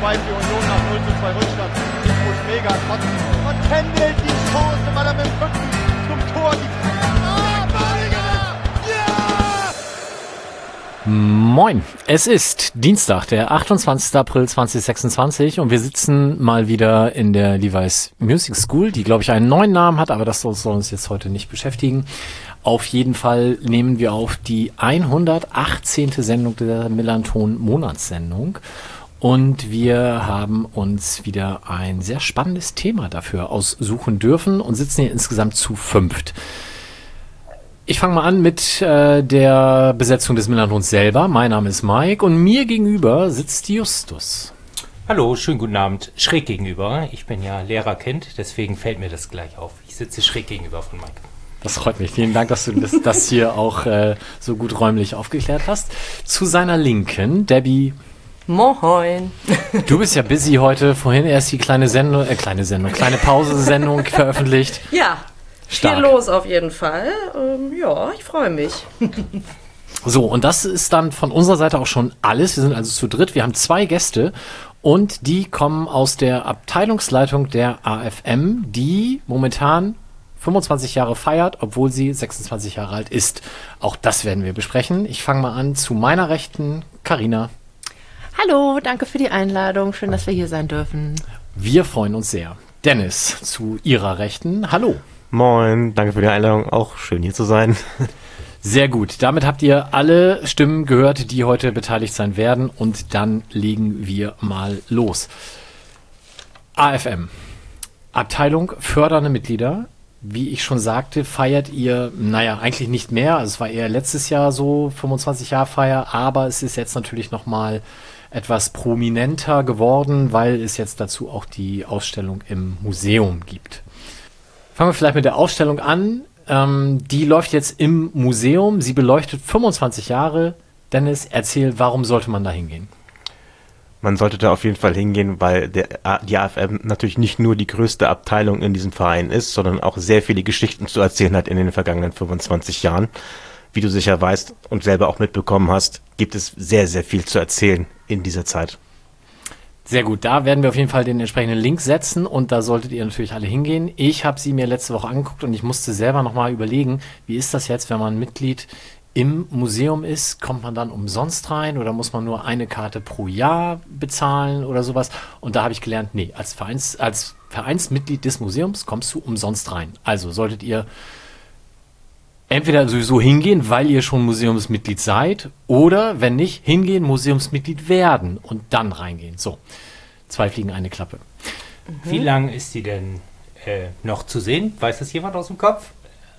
2 für Union nach 0:2 Rückstand. Nico Schläger trotzdem. Und Kendall die Chance, weil er mit dem Rücken zum Tor die Moin, es ist Dienstag, der 28. April 2026 und wir sitzen mal wieder in der Levi's Music School, die glaube ich einen neuen Namen hat, aber das soll uns jetzt heute nicht beschäftigen. Auf jeden Fall nehmen wir auf die 118. Sendung der Millanton Monatssendung und wir haben uns wieder ein sehr spannendes Thema dafür aussuchen dürfen und sitzen hier insgesamt zu 5. Ich fange mal an mit der Besetzung des Millantons selber. Mein Name ist Mike und mir gegenüber sitzt Justus. Hallo, schönen guten Abend. Schräg gegenüber. Ich bin ja Lehrerkind, deswegen fällt mir das gleich auf. Ich sitze schräg gegenüber von Mike. Das freut mich. Vielen Dank, dass du das hier auch so gut räumlich aufgeklärt hast. Zu seiner Linken, Debbie. Moin. Du bist ja busy heute. Vorhin erst die kleine Pausesendung veröffentlicht. Ja. Stark. Viel los auf jeden Fall. Ja, ich freue mich. So, und das ist dann von unserer Seite auch schon alles. Wir sind also zu dritt. Wir haben 2 Gäste und die kommen aus der Abteilungsleitung der AFM, die momentan 25 Jahre feiert, obwohl sie 26 Jahre alt ist. Auch das werden wir besprechen. Ich fange mal an zu meiner Rechten, Carina. Hallo, danke für die Einladung. Schön, dass wir hier sein dürfen. Wir freuen uns sehr. Dennis, zu ihrer Rechten, hallo. Moin, danke für die Einladung. Auch schön hier zu sein. Sehr gut. Damit habt ihr alle Stimmen gehört, die heute beteiligt sein werden. Und dann legen wir mal los. AFM, Abteilung fördernde Mitglieder. Wie ich schon sagte, feiert ihr, eigentlich nicht mehr. Also es war eher letztes Jahr so 25 Jahre Feier. Aber es ist jetzt natürlich nochmal etwas prominenter geworden, weil es jetzt dazu auch die Ausstellung im Museum gibt. Fangen wir vielleicht mit der Ausstellung an. Die läuft jetzt im Museum. Sie beleuchtet 25 Jahre. Dennis, erzähl, warum sollte man da hingehen? Man sollte da auf jeden Fall hingehen, weil die AFM natürlich nicht nur die größte Abteilung in diesem Verein ist, sondern auch sehr viele Geschichten zu erzählen hat in den vergangenen 25 Jahren. Wie du sicher weißt und selber auch mitbekommen hast, gibt es sehr, sehr viel zu erzählen in dieser Zeit. Sehr gut, da werden wir auf jeden Fall den entsprechenden Link setzen und da solltet ihr natürlich alle hingehen. Ich habe sie mir letzte Woche angeguckt und ich musste selber nochmal überlegen, wie ist das jetzt, wenn man Mitglied im Museum ist, kommt man dann umsonst rein oder muss man nur eine Karte pro Jahr bezahlen oder sowas? Und da habe ich gelernt, nee, als Vereinsmitglied des Museums kommst du umsonst rein. Also solltet ihr entweder sowieso hingehen, weil ihr schon Museumsmitglied seid, oder wenn nicht, hingehen, Museumsmitglied werden und dann reingehen. So, 2 Fliegen, eine Klappe. Wie lange ist die denn noch zu sehen? Weiß das jemand aus dem Kopf?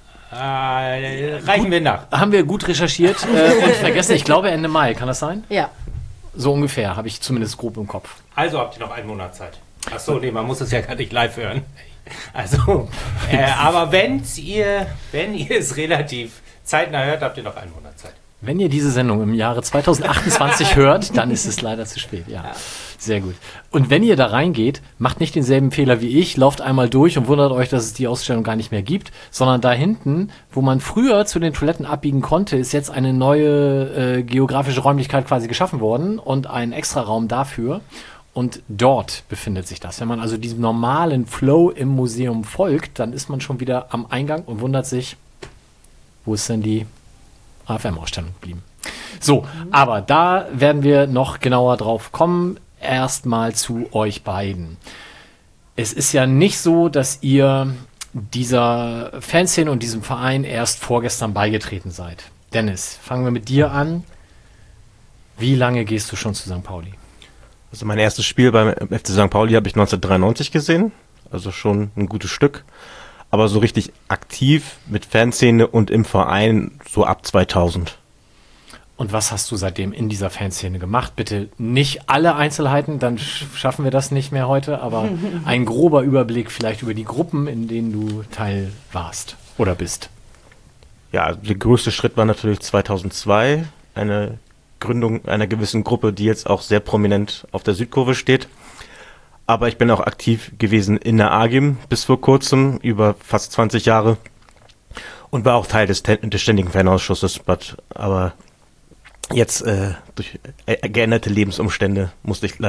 Reichen wir nach. Haben wir gut recherchiert und vergessen, ich glaube Ende Mai, kann das sein? Ja. So ungefähr, habe ich zumindest grob im Kopf. Also habt ihr noch einen Monat Zeit. Achso, nee, man muss es ja gar nicht live hören. Also, aber wenn ihr es relativ zeitnah hört, habt ihr noch einen Monat Zeit. Wenn ihr diese Sendung im Jahre 2028 hört, dann ist es leider zu spät, ja. Sehr gut. Und wenn ihr da reingeht, macht nicht denselben Fehler wie ich, lauft einmal durch und wundert euch, dass es die Ausstellung gar nicht mehr gibt, sondern da hinten, wo man früher zu den Toiletten abbiegen konnte, ist jetzt eine neue geografische Räumlichkeit quasi geschaffen worden und ein Extraraum dafür. Und dort befindet sich das. Wenn man also diesem normalen Flow im Museum folgt, dann ist man schon wieder am Eingang und wundert sich, wo ist denn die AFM-Ausstellung geblieben? So, aber da werden wir noch genauer drauf kommen. Erstmal zu euch beiden. Es ist ja nicht so, dass ihr dieser Fanszene und diesem Verein erst vorgestern beigetreten seid. Dennis, fangen wir mit dir an. Wie lange gehst du schon zu St. Pauli? Also mein erstes Spiel beim FC St. Pauli habe ich 1993 gesehen, also schon ein gutes Stück. Aber so richtig aktiv mit Fanszene und im Verein so ab 2000. Und was hast du seitdem in dieser Fanszene gemacht? Bitte nicht alle Einzelheiten, dann schaffen wir das nicht mehr heute, aber ein grober Überblick vielleicht über die Gruppen, in denen du Teil warst oder bist. Ja, also der größte Schritt war natürlich 2002, eine Gründung einer gewissen Gruppe, die jetzt auch sehr prominent auf der Südkurve steht. Aber ich bin auch aktiv gewesen in der AGIM bis vor kurzem, über fast 20 Jahre. Und war auch Teil des ständigen Fanausschusses. Aber jetzt durch geänderte Lebensumstände musste ich leider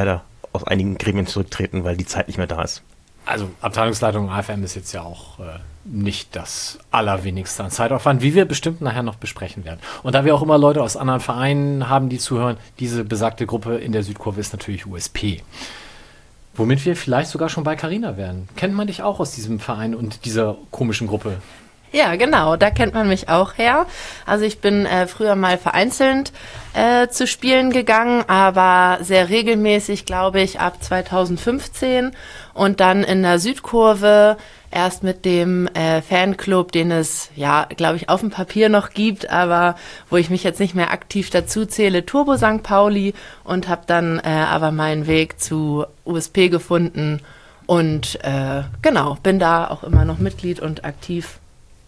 aus einigen Gremien zurücktreten, weil die Zeit nicht mehr da ist. Also Abteilungsleitung AFM ist jetzt ja auch nicht das allerwenigste an Zeitaufwand, wie wir bestimmt nachher noch besprechen werden. Und da wir auch immer Leute aus anderen Vereinen haben, die zuhören, diese besagte Gruppe in der Südkurve ist natürlich USP. Womit wir vielleicht sogar schon bei Carina werden. Kennt man dich auch aus diesem Verein und dieser komischen Gruppe? Ja, genau, da kennt man mich auch her. Also ich bin früher mal vereinzelt zu Spielen gegangen, aber sehr regelmäßig, glaube ich, ab 2015 und dann in der Südkurve erst mit dem Fanclub, den es, ja, glaube ich, auf dem Papier noch gibt, aber wo ich mich jetzt nicht mehr aktiv dazu zähle, Turbo St. Pauli, und habe dann aber meinen Weg zu USP gefunden und genau, bin da auch immer noch Mitglied und aktiv.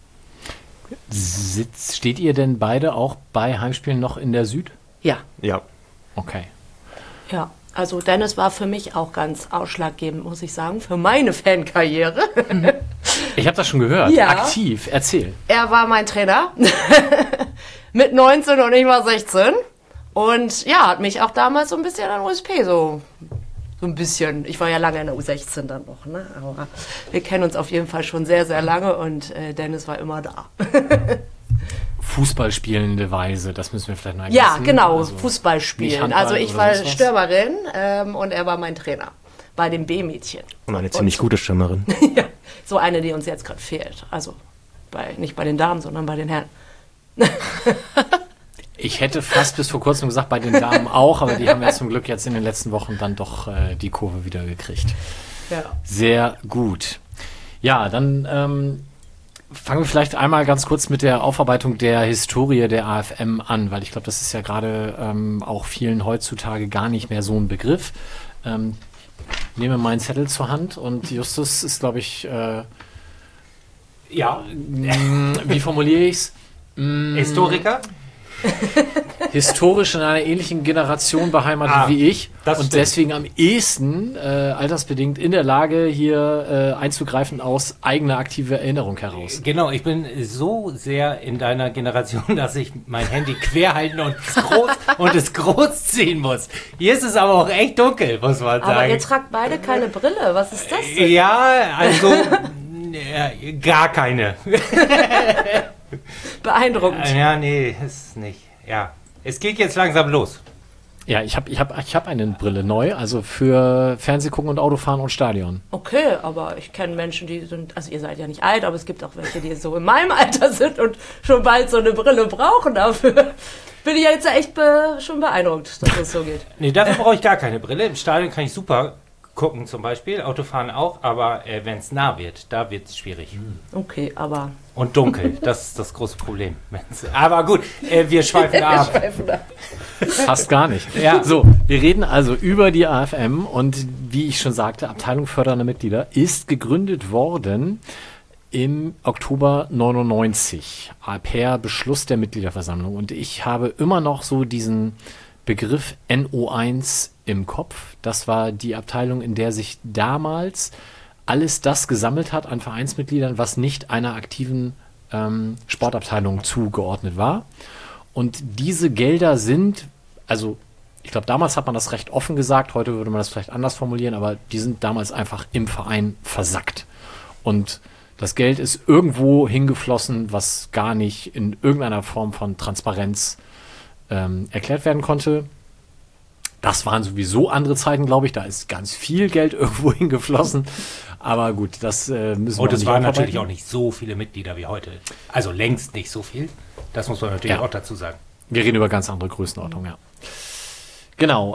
Steht ihr denn beide auch bei Heimspielen noch in der Süd? Ja. Ja. Okay. Ja, also Dennis war für mich auch ganz ausschlaggebend, muss ich sagen, für meine Fankarriere. Ich habe das schon gehört. Ja. Aktiv. Erzähl. Er war mein Trainer mit 19 und ich war 16 und ja, hat mich auch damals so ein bisschen an USP so ein bisschen. Ich war ja lange in der U16 dann noch, ne? Aber wir kennen uns auf jeden Fall schon sehr, sehr lange und Dennis war immer da. Fußballspielende Weise, das müssen wir vielleicht noch ergänzen. Ja, genau, Also Fußball nicht spielen. Handball Also ich oder war sonst was? Stürmerin und er war mein Trainer bei den B-Mädchen. Und eine ziemlich gute Stürmerin. Ja, so eine, die uns jetzt gerade fehlt. Also nicht bei den Damen, sondern bei den Herren. Ich hätte fast bis vor kurzem gesagt, bei den Damen auch, aber die haben ja zum Glück jetzt in den letzten Wochen dann doch die Kurve wieder gekriegt. Ja. Sehr gut. Ja, dann fangen wir vielleicht einmal ganz kurz mit der Aufarbeitung der Historie der AFM an, weil ich glaube, das ist ja gerade auch vielen heutzutage gar nicht mehr so ein Begriff. Ich nehme meinen Zettel zur Hand und Justus ist, glaube ich, Ja, wie formuliere ich es? Historiker? Historisch in einer ähnlichen Generation beheimatet wie ich das und stimmt. deswegen am ehesten altersbedingt in der Lage, hier einzugreifen aus eigener aktiver Erinnerung heraus. Genau, ich bin so sehr in deiner Generation, dass ich mein Handy quer halten und es groß ziehen muss. Hier ist es aber auch echt dunkel, muss man sagen. Aber ihr tragt beide keine Brille. Was ist das denn? Ja, also gar keine. Beeindruckend. Ja, nee, ist nicht. Ja, es geht jetzt langsam los. Ja, ich hab eine Brille neu, also für Fernsehgucken und Autofahren und Stadion. Okay, aber ich kenne Menschen, die sind, also ihr seid ja nicht alt, aber es gibt auch welche, die so in meinem Alter sind und schon bald so eine Brille brauchen dafür. Bin ich ja jetzt echt schon beeindruckt, dass das so geht. Nee, dafür brauche ich gar keine Brille. Im Stadion kann ich super gucken zum Beispiel, Autofahren auch, aber wenn es nah wird, da wird es schwierig. Okay, aber... Und dunkel, das ist das große Problem. Aber gut, wir schweifen ab. Fast gar nicht. Ja. So, wir reden also über die AFM und wie ich schon sagte, Abteilung fördernder Mitglieder ist gegründet worden im Oktober 99 per Beschluss der Mitgliederversammlung. Und ich habe immer noch so diesen Begriff NO1 im Kopf. Das war die Abteilung, in der sich damals alles das gesammelt hat an Vereinsmitgliedern, was nicht einer aktiven Sportabteilung zugeordnet war. Und diese Gelder sind, also ich glaube, damals hat man das recht offen gesagt, heute würde man das vielleicht anders formulieren, aber die sind damals einfach im Verein versackt. Und das Geld ist irgendwo hingeflossen, was gar nicht in irgendeiner Form von Transparenz erklärt werden konnte. Das waren sowieso andere Zeiten, glaube ich. Da ist ganz viel Geld irgendwo hingeflossen. Aber gut, das müssen wir Und es nicht waren aufarbeiten. natürlich auch nicht so viele Mitglieder wie heute. Also längst nicht so viel. Das muss man natürlich Ja. auch dazu sagen. Wir reden über ganz andere Größenordnungen, ja. Genau.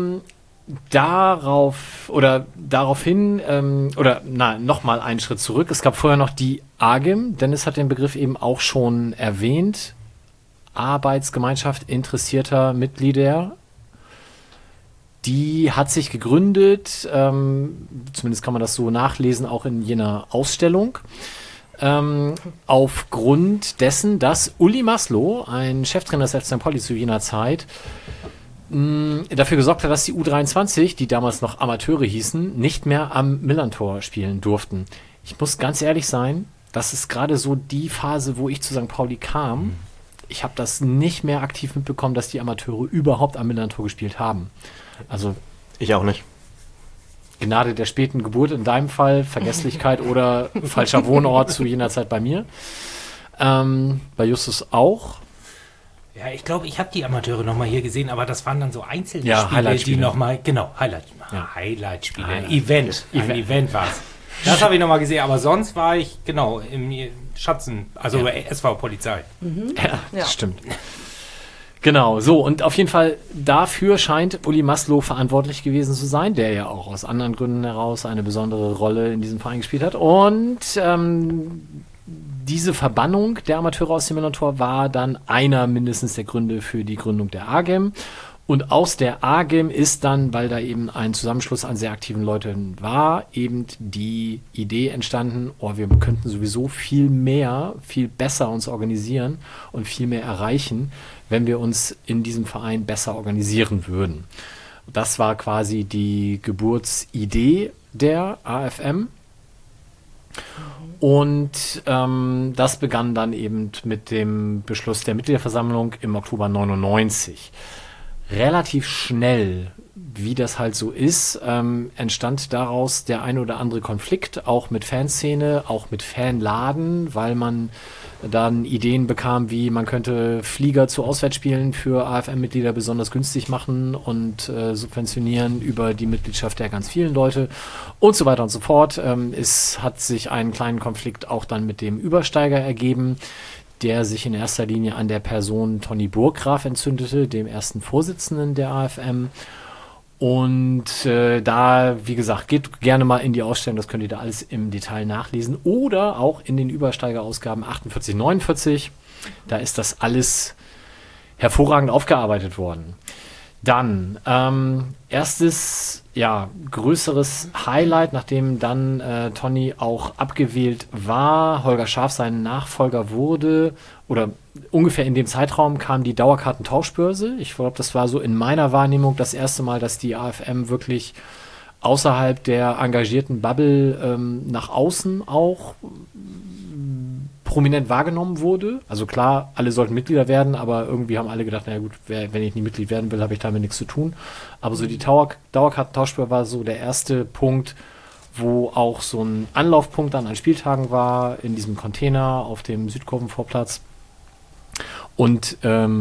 Daraufhin, nochmal einen Schritt zurück. Es gab vorher noch die AGIM. Dennis hat den Begriff eben auch schon erwähnt. Arbeitsgemeinschaft interessierter Mitglieder. Die hat sich gegründet, zumindest kann man das so nachlesen, auch in jener Ausstellung, aufgrund dessen, dass Uli Maslow, ein Cheftrainer des FC St. Pauli zu jener Zeit, dafür gesorgt hat, dass die U23, die damals noch Amateure hießen, nicht mehr am Millantor spielen durften. Ich muss ganz ehrlich sein, das ist gerade so die Phase, wo ich zu St. Pauli kam. Ich habe das nicht mehr aktiv mitbekommen, dass die Amateure überhaupt am Millantor gespielt haben. Also Ich auch nicht. Gnade der späten Geburt in deinem Fall, Vergesslichkeit oder falscher Wohnort zu jener Zeit bei mir. Bei Justus auch. Ja, ich glaube, ich habe die Amateure nochmal hier gesehen, aber das waren dann so einzelne Ja, Spiele, Highlight-Spiele. die nochmal, genau, Ja. Highlight-Spiele, Highlight. Ein Event war es. Das habe ich nochmal gesehen, aber sonst war ich, genau, im Schatzen, also SV Polizei. Ja, Ja. stimmt. Genau, so, und auf jeden Fall dafür scheint Uli Maslow verantwortlich gewesen zu sein, der ja auch aus anderen Gründen heraus eine besondere Rolle in diesem Verein gespielt hat. Und diese Verbannung der Amateure aus dem Millantor war dann einer mindestens der Gründe für die Gründung der AGEM. Und aus der AGEM ist dann, weil da eben ein Zusammenschluss an sehr aktiven Leuten war, eben die Idee entstanden, wir könnten sowieso viel mehr, viel besser uns organisieren und viel mehr erreichen, wenn wir uns in diesem Verein besser organisieren würden. Das war quasi die Geburtsidee der AFM. Und das begann dann eben mit dem Beschluss der Mitgliederversammlung im Oktober 99. Relativ schnell, wie das halt so ist, entstand daraus der ein oder andere Konflikt, auch mit Fanszene, auch mit Fanladen, weil man dann Ideen bekam, wie man könnte Flieger zu Auswärtsspielen für AFM-Mitglieder besonders günstig machen und subventionieren über die Mitgliedschaft der ganz vielen Leute und so weiter und so fort. Es hat sich einen kleinen Konflikt auch dann mit dem Übersteiger ergeben, der sich in erster Linie an der Person Toni Burggraf entzündete, dem ersten Vorsitzenden der AFM. Und da, wie gesagt, geht gerne mal in die Ausstellung, das könnt ihr da alles im Detail nachlesen. Oder auch in den Übersteigerausgaben 48, 49. Da ist das alles hervorragend aufgearbeitet worden. Dann erstes, größeres Highlight, nachdem dann Toni auch abgewählt war, Holger Scharf sein Nachfolger wurde, oder ungefähr in dem Zeitraum kam die Dauerkartentauschbörse. Ich glaube, das war so in meiner Wahrnehmung das erste Mal, dass die AFM wirklich außerhalb der engagierten Bubble nach außen auch prominent wahrgenommen wurde. Also klar, alle sollten Mitglieder werden, aber irgendwie haben alle gedacht, naja gut, wenn ich nie Mitglied werden will, habe ich damit nichts zu tun. Aber so die Dauerkartentauschbörse war so der erste Punkt, wo auch so ein Anlaufpunkt dann an Spieltagen war, in diesem Container auf dem Südkurvenvorplatz. Und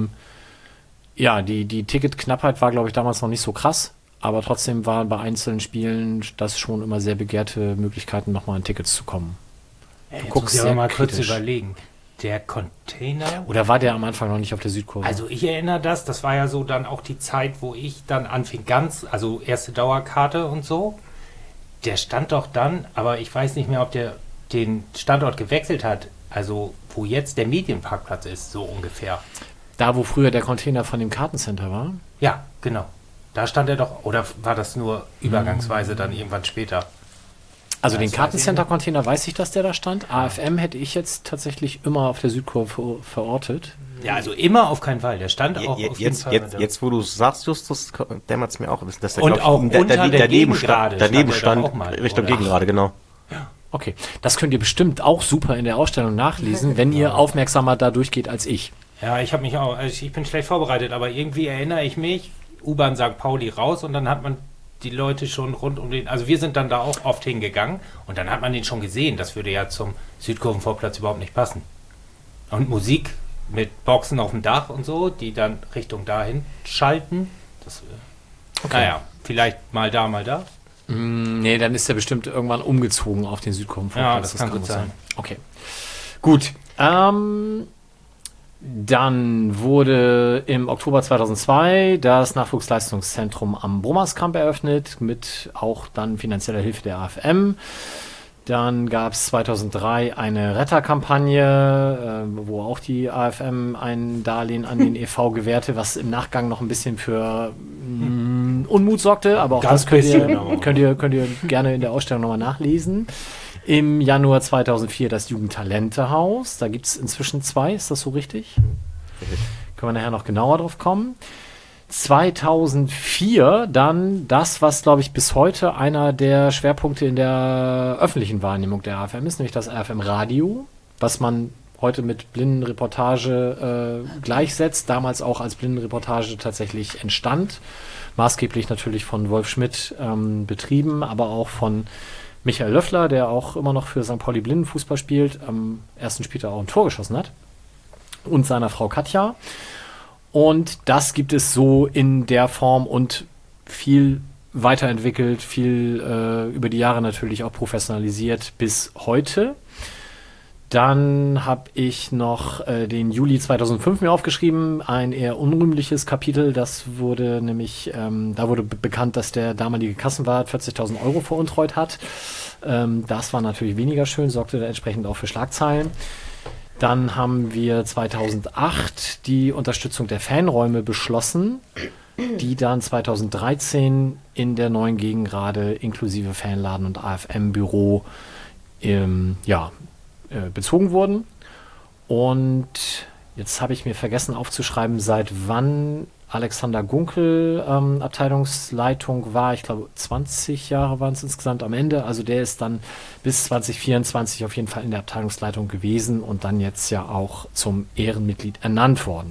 die Ticketknappheit war, glaube ich, damals noch nicht so krass, aber trotzdem waren bei einzelnen Spielen das schon immer sehr begehrte Möglichkeiten, nochmal an Tickets zu kommen. Jetzt guckst muss ich sehr aber mal kurz kritisch. überlegen. Der Container. Oder war der am Anfang noch nicht auf der Südkurve? Also ich erinnere das war ja so dann auch die Zeit, wo ich dann anfing also erste Dauerkarte und so. Der stand doch dann, aber ich weiß nicht mehr, ob der den Standort gewechselt hat, also wo jetzt der Medienparkplatz ist, so ungefähr. Da, wo früher der Container von dem Kartencenter war? Ja, genau. Da stand er doch, oder war das nur übergangsweise dann irgendwann später? Also Ja, den das Kartencenter-Container weiß ich, dass der da stand. AFM hätte ich jetzt tatsächlich immer auf der Südkurve verortet. Ja, also immer auf keinen Fall. Der stand auch auf jeden Fall. Jetzt, wo du sagst, Justus, dämmert es mir auch, dass der, Und glaub ich, auch unter der daneben Gegengrade daneben stand er stand, doch auch mal, Richtung oder? Gegengrade, genau. Okay, das könnt ihr bestimmt auch super in der Ausstellung nachlesen, wenn ihr aufmerksamer da durchgeht als ich. Ja, ich habe mich auch, also ich bin schlecht vorbereitet, aber irgendwie erinnere ich mich, U-Bahn St. Pauli raus und dann hat man die Leute schon rund um den, also wir sind dann da auch oft hingegangen und dann hat man den schon gesehen, das würde ja zum Südkurvenvorplatz überhaupt nicht passen. Und Musik mit Boxen auf dem Dach und so, die dann Richtung dahin schalten, das, naja, vielleicht mal da, mal da. Nee, dann ist er bestimmt irgendwann umgezogen auf den Südkurvenvorplatz. Ja, das kann gut sein. Okay, gut. Dann wurde im Oktober 2002 das Nachwuchsleistungszentrum am Brommerskamp eröffnet, mit auch dann finanzieller Hilfe der AFM. Dann gab es 2003 eine Retterkampagne, wo auch die AFM ein Darlehen an den e.V. gewährte, was im Nachgang noch ein bisschen für Unmut sorgte, aber auch Ganz das bisschen, könnt ihr gerne in der Ausstellung nochmal nachlesen. Im Januar 2004 das Jugendtalentehaus. Da gibt es inzwischen 2, ist das so richtig? Können wir nachher noch genauer drauf kommen. 2004 dann das, was, glaube ich, bis heute einer der Schwerpunkte in der öffentlichen Wahrnehmung der AFM ist, nämlich das AFM-Radio, was man heute mit Blindenreportage gleichsetzt, damals auch als Blindenreportage tatsächlich entstand. Maßgeblich natürlich von Wolf Schmidt betrieben, aber auch von Michael Löffler, der auch immer noch für St. Pauli Blindenfußball spielt, am ersten Spieltag auch ein Tor geschossen hat. Und seiner Frau Katja. Und das gibt es so in der Form und viel weiterentwickelt, viel über die Jahre natürlich auch professionalisiert bis heute. Dann habe ich noch den Juli 2005 mir aufgeschrieben, ein eher unrühmliches Kapitel. Das wurde nämlich, da wurde bekannt, dass der damalige Kassenwart 40.000 Euro veruntreut hat. Das war natürlich weniger schön, sorgte entsprechend auch für Schlagzeilen. Dann haben wir 2008 die Unterstützung der Fanräume beschlossen, die dann 2013 in der neuen Gegengrade inklusive Fanladen und AFM-Büro bezogen wurden. Und jetzt habe ich mir vergessen aufzuschreiben, seit wann Alexander Gunkel Abteilungsleitung war. Ich glaube 20 Jahre waren es insgesamt am Ende. Also der ist dann bis 2024 auf jeden Fall in der Abteilungsleitung gewesen und dann jetzt ja auch zum Ehrenmitglied ernannt worden.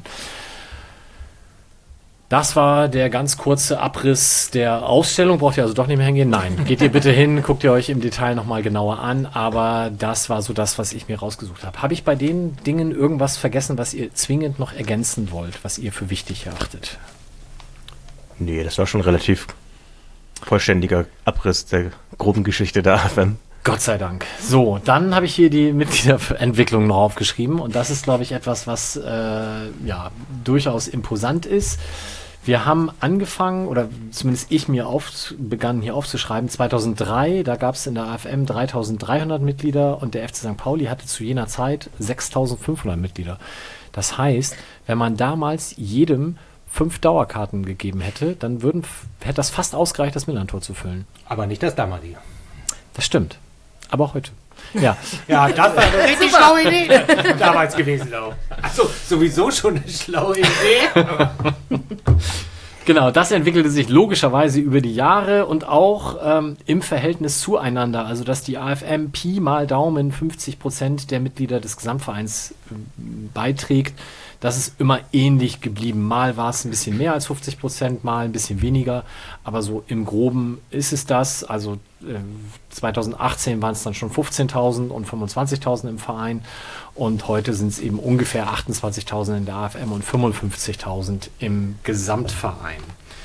Das war der ganz kurze Abriss der Ausstellung. Braucht ihr also doch nicht mehr hingehen? Nein. Geht ihr bitte hin, guckt ihr euch im Detail nochmal genauer an. Aber das war so das, was ich mir rausgesucht habe. Habe ich bei den Dingen irgendwas vergessen, was ihr zwingend noch ergänzen wollt, was ihr für wichtig erachtet? Nee, das war schon relativ vollständiger Abriss der groben Geschichte der AFM. Gott sei Dank. So, dann habe ich hier die Mitgliederentwicklung noch aufgeschrieben. Und das ist, glaube ich, etwas, was durchaus imposant ist. Wir haben angefangen, oder zumindest ich begann hier aufzuschreiben, 2003, da gab es in der AFM 3.300 Mitglieder und der FC St. Pauli hatte zu jener Zeit 6.500 Mitglieder. Das heißt, wenn man damals jedem 5 Dauerkarten gegeben hätte, dann hätte das fast ausgereicht, das Millantor zu füllen. Aber nicht das damalige. Das stimmt. Aber auch heute. Ja. Ja, das war eine richtig schlaue Idee damals gewesen auch. Also sowieso schon eine schlaue Idee. Genau, das entwickelte sich logischerweise über die Jahre und auch im Verhältnis zueinander. Also, dass die AFM Pi mal Daumen 50% der Mitglieder des Gesamtvereins beiträgt, das ist immer ähnlich geblieben. Mal war es ein bisschen mehr als 50%, mal ein bisschen weniger. Aber so im Groben ist es das. Also 2018 waren es dann schon 15.000 und 25.000 im Verein. Und heute sind es eben ungefähr 28.000 in der AFM und 55.000 im Gesamtverein.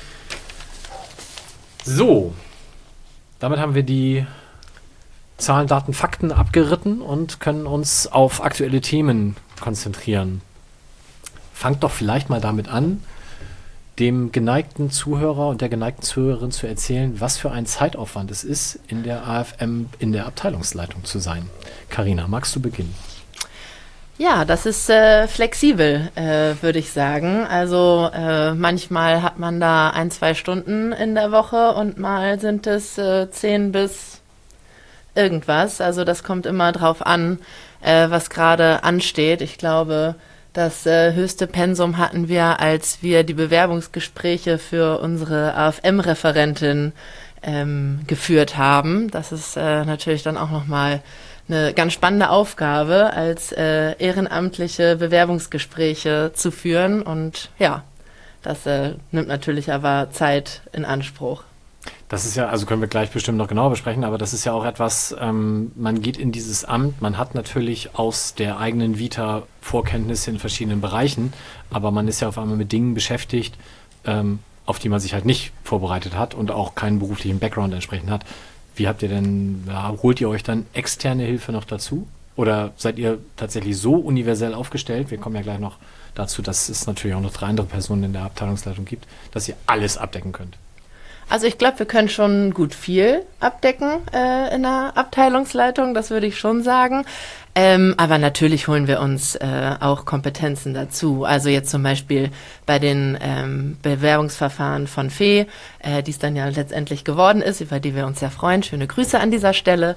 So, damit haben wir die Zahlen, Daten, Fakten abgeritten und können uns auf aktuelle Themen konzentrieren. Fangt doch vielleicht mal damit an, dem geneigten Zuhörer und der geneigten Zuhörerin zu erzählen, was für ein Zeitaufwand es ist, in der AFM in der Abteilungsleitung zu sein. Carina, magst du beginnen? Ja, das ist flexibel, würde ich sagen. Also manchmal hat man da 1-2 Stunden in der Woche und mal sind es 10 bis irgendwas. Also das kommt immer drauf an, was gerade ansteht. Ich glaube, das höchste Pensum hatten wir, als wir die Bewerbungsgespräche für unsere AFM-Referentin geführt haben. Das ist natürlich dann auch nochmal eine ganz spannende Aufgabe, als ehrenamtliche Bewerbungsgespräche zu führen. Und ja, das nimmt natürlich aber Zeit in Anspruch. Das ist ja, also können wir gleich bestimmt noch genauer besprechen, aber das ist ja auch etwas, man geht in dieses Amt, man hat natürlich aus der eigenen Vita Vorkenntnisse in verschiedenen Bereichen, aber man ist ja auf einmal mit Dingen beschäftigt, auf die man sich halt nicht vorbereitet hat und auch keinen beruflichen Background entsprechend hat. Wie habt ihr denn, holt ihr euch dann externe Hilfe noch dazu? Oder seid ihr tatsächlich so universell aufgestellt, wir kommen ja gleich noch dazu, dass es natürlich auch noch 3 andere Personen in der Abteilungsleitung gibt, dass ihr alles abdecken könnt? Also ich glaube, wir können schon gut viel abdecken in der Abteilungsleitung, das würde ich schon sagen. Aber natürlich holen wir uns auch Kompetenzen dazu. Also jetzt zum Beispiel bei den Bewerbungsverfahren von Fee, die es dann ja letztendlich geworden ist, über die wir uns sehr freuen. Schöne Grüße an dieser Stelle.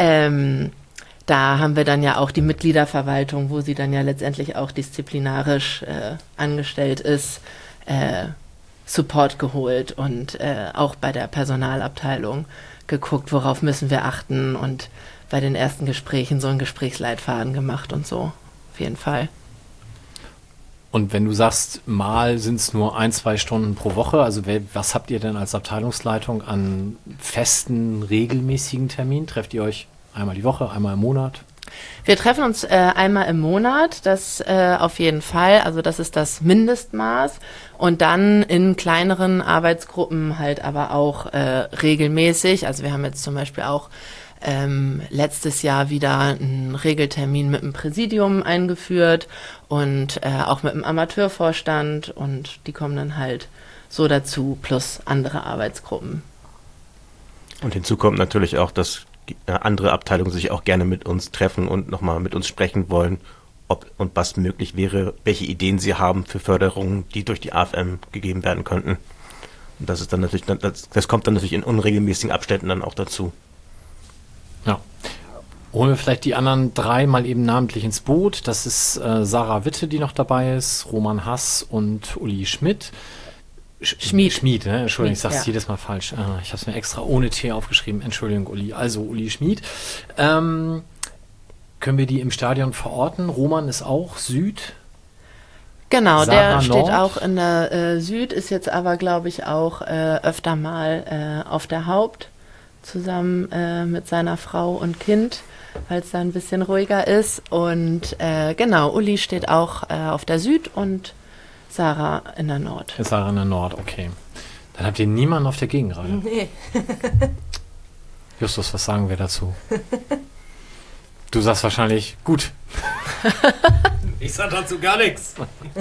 Da haben wir dann ja auch die Mitgliederverwaltung, wo sie dann ja letztendlich auch disziplinarisch angestellt ist, Support geholt und auch bei der Personalabteilung geguckt, worauf müssen wir achten und bei den ersten Gesprächen so einen Gesprächsleitfaden gemacht und so. Auf auf jeden Fall. Und wenn du sagst, mal sind es nur 1-2 Stunden pro Woche, also was habt ihr denn als Abteilungsleitung an festen, regelmäßigen Terminen? Trefft ihr euch einmal die Woche, einmal im Monat? Wir treffen uns einmal im Monat, das auf jeden Fall, also das ist das Mindestmaß und dann in kleineren Arbeitsgruppen halt aber auch regelmäßig. Also wir haben jetzt zum Beispiel auch letztes Jahr wieder einen Regeltermin mit dem Präsidium eingeführt und auch mit dem Amateurvorstand und die kommen dann halt so dazu, plus andere Arbeitsgruppen. Und hinzu kommt natürlich auch, dass andere Abteilungen sich auch gerne mit uns treffen und nochmal mit uns sprechen wollen, ob und was möglich wäre, welche Ideen sie haben für Förderungen, die durch die AFM gegeben werden könnten. Und das ist dann natürlich, das kommt dann natürlich in unregelmäßigen Abständen dann auch dazu. Ja. Holen wir vielleicht die anderen 3 mal eben namentlich ins Boot. Das ist Sarah Witte, die noch dabei ist, Roman Hass und Uli Schmidt. Schmied, ne? Entschuldigung, ich sag's jedes Mal falsch. Ich habe es mir extra ohne T aufgeschrieben. Entschuldigung, Uli. Also Uli Schmied. Können wir die im Stadion verorten? Roman ist auch Süd. Genau, Sarah der steht Nord. auch in der Süd, ist jetzt aber, glaube ich, auch öfter mal auf der Haupt, zusammen mit seiner Frau und Kind, weil es da ein bisschen ruhiger ist. Und genau, Uli steht auch auf der Süd und Sarah in der Nord. Sarah in der Nord, okay. Dann habt ihr niemanden auf der Gegengrade. Nee. Justus, was sagen wir dazu? Du sagst wahrscheinlich, gut. Ich sag dazu gar nichts.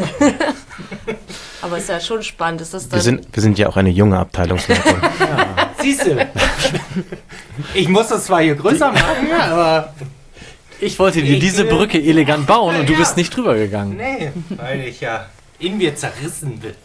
Aber ist ja schon spannend. Ist das dann Wir sind ja auch eine junge Abteilungsleitung. Siehst du? Ich muss das zwar hier größer machen, aber Ich wollte dir diese Brücke elegant bauen und du bist nicht drüber gegangen. nee, weil ich ja in mir zerrissen bin.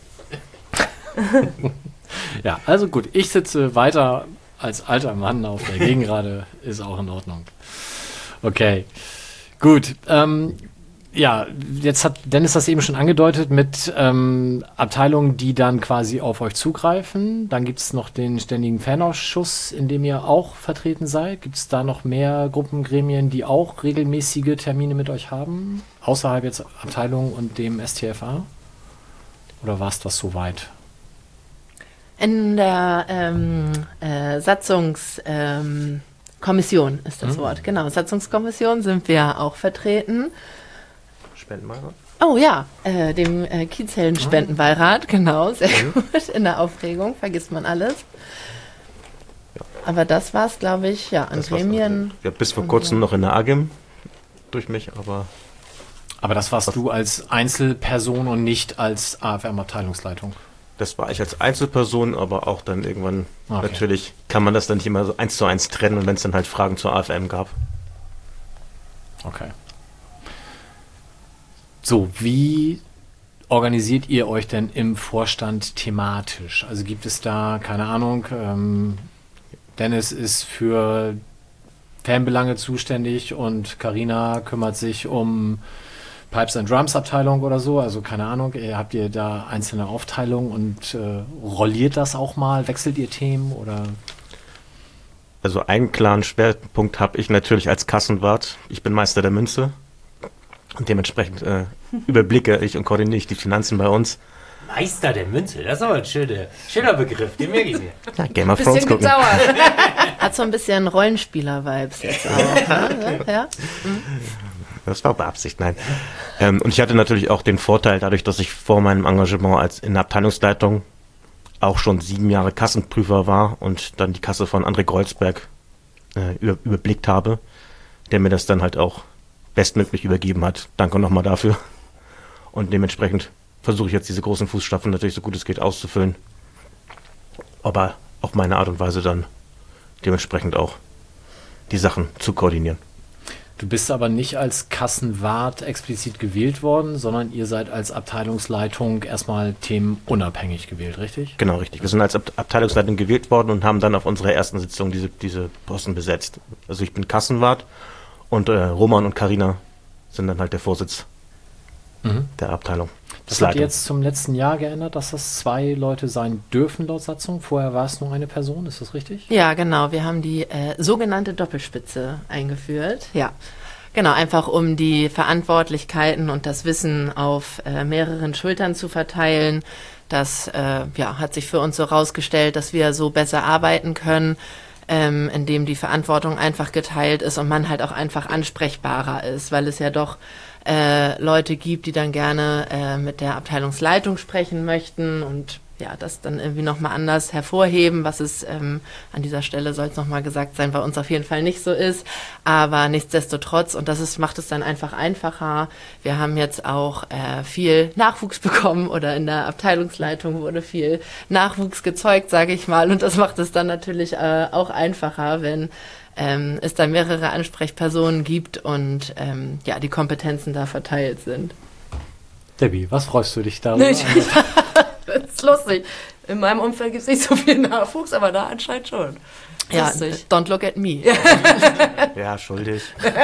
Ja, also gut, ich sitze weiter als alter Mann auf der Gegengrade, ist auch in Ordnung. Okay, gut. Ja, jetzt hat Dennis das eben schon angedeutet mit Abteilungen, die dann quasi auf euch zugreifen. Dann gibt es noch den ständigen Fanausschuss, in dem ihr auch vertreten seid. Gibt es da noch mehr Gruppengremien, die auch regelmäßige Termine mit euch haben? Außerhalb jetzt Abteilung und dem STFA? Oder war es das soweit? In der Satzungskommission ist das Wort. Genau, Satzungskommission sind wir auch vertreten. Spendenbeirat? Oh ja, dem Kiezhellen-Spendenbeirat, genau, sehr gut. In der Aufregung vergisst man alles. Aber das war es, glaube ich, ja, an Das war's Gremien. Ja, bis vor kurzem noch in der AGIM durch mich, aber Aber das warst du als Einzelperson und nicht als AFM-Abteilungsleitung. das war ich als Einzelperson, aber auch dann irgendwann, Okay. natürlich kann man das dann nicht immer so 1:1 trennen, und wenn es dann halt Fragen zur AFM gab. Okay. So, wie organisiert ihr euch denn im Vorstand thematisch? Also gibt es da, keine Ahnung, Dennis ist für Fanbelange zuständig und Carina kümmert sich um Pipes and Drums Abteilung oder so, also keine Ahnung, habt ihr da einzelne Aufteilungen und rolliert das auch mal, wechselt ihr Themen oder? Also einen klaren Schwerpunkt habe ich natürlich als Kassenwart. Ich bin Meister der Münze und dementsprechend überblicke ich und koordiniere ich die Finanzen bei uns. Meister der Münze, das ist aber ein schöner Begriff, den merke ich mir. Ja, Game of Thrones bisschen gucken. gedauert? Hat so ein bisschen Rollenspieler-Vibes jetzt auch. Ne? Ja? Das war Beabsicht, nein. Und ich hatte natürlich auch den Vorteil, dadurch, dass ich vor meinem Engagement in der Abteilungsleitung auch schon 7 Jahre Kassenprüfer war und dann die Kasse von André Kreuzberg überblickt habe, der mir das dann halt auch bestmöglich übergeben hat. Danke nochmal dafür. Und dementsprechend versuche ich jetzt diese großen Fußstapfen natürlich so gut es geht auszufüllen. Aber auf meine Art und Weise dann dementsprechend auch die Sachen zu koordinieren. Du bist aber nicht als Kassenwart explizit gewählt worden, sondern ihr seid als Abteilungsleitung erstmal themenunabhängig gewählt, richtig? Genau, richtig. Wir sind als Abteilungsleitung gewählt worden und haben dann auf unserer ersten Sitzung diese Posten besetzt. Also ich bin Kassenwart und Roman und Carina sind dann halt der Vorsitz der Abteilung. Das habt ihr jetzt zum letzten Jahr geändert, dass das 2 Leute sein dürfen laut Satzung. Vorher war es nur eine Person, ist das richtig? Ja, genau. Wir haben die sogenannte Doppelspitze eingeführt. Ja, Genau, einfach um die Verantwortlichkeiten und das Wissen auf mehreren Schultern zu verteilen. Das hat sich für uns so rausgestellt, dass wir so besser arbeiten können, indem die Verantwortung einfach geteilt ist und man halt auch einfach ansprechbarer ist, weil es ja doch Leute gibt, die dann gerne mit der Abteilungsleitung sprechen möchten und ja, das dann irgendwie nochmal anders hervorheben, was es an dieser Stelle, soll es nochmal gesagt sein, bei uns auf jeden Fall nicht so ist, aber nichtsdestotrotz, und macht es dann einfach einfacher. Wir haben jetzt auch viel Nachwuchs bekommen oder in der Abteilungsleitung wurde viel Nachwuchs gezeugt, sage ich mal, und das macht es dann natürlich auch einfacher, wenn es da mehrere Ansprechpersonen gibt und die Kompetenzen da verteilt sind. Debbie, was freust du dich darüber? Das ist lustig. In meinem Umfeld gibt es nicht so viel Nachwuchs, aber da anscheinend schon. Ja, Lustig. don't look at me. Ja, schuldig.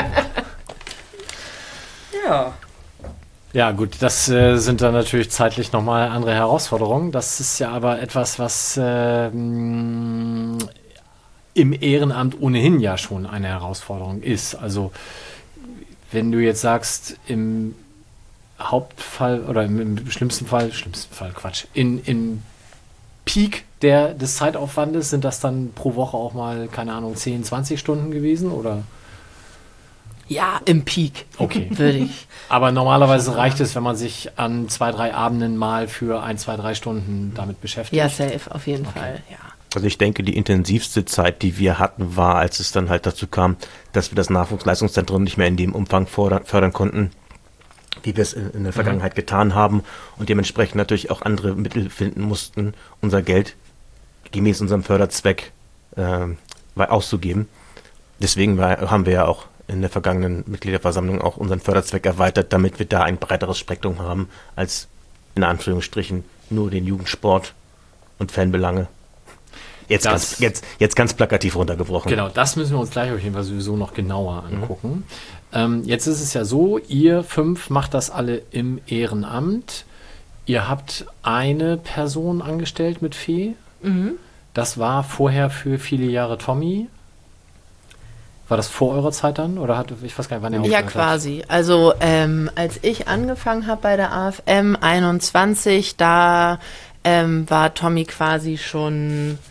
Ja. Ja, gut, das sind dann natürlich zeitlich nochmal andere Herausforderungen. Das ist ja aber etwas, was im Ehrenamt ohnehin ja schon eine Herausforderung ist. Also, wenn du jetzt sagst, im Hauptfall oder im schlimmsten Fall Quatsch, im Peak des Zeitaufwandes sind das dann pro Woche auch mal, keine Ahnung, 10, 20 Stunden gewesen, oder? Ja, im Peak. Okay. Würde ich. Aber normalerweise reicht es, wenn man sich an 2, 3 Abenden mal für 1, 2, 3 Stunden damit beschäftigt. Ja, safe, auf jeden Fall, ja. Also ich denke, die intensivste Zeit, die wir hatten, war, als es dann halt dazu kam, dass wir das Nachwuchsleistungszentrum nicht mehr in dem Umfang fördern konnten, wie wir es in der Vergangenheit getan haben und dementsprechend natürlich auch andere Mittel finden mussten, unser Geld gemäß unserem Förderzweck auszugeben. Deswegen haben wir ja auch in der vergangenen Mitgliederversammlung auch unseren Förderzweck erweitert, damit wir da ein breiteres Spektrum haben, als in Anführungsstrichen nur den Jugendsport und Fanbelange. Jetzt ganz plakativ runtergebrochen. Genau, das müssen wir uns gleich auf jeden Fall sowieso noch genauer angucken. Jetzt ist es ja so, ihr 5 macht das alle im Ehrenamt. Ihr habt eine Person angestellt mit Fee. Das war vorher für viele Jahre Tommy. War das vor eurer Zeit dann? Oder ich weiß gar nicht, wann ihr Ja, aufgehört quasi. Also als ich angefangen habe bei der AFM 21, da war Tommy quasi schon,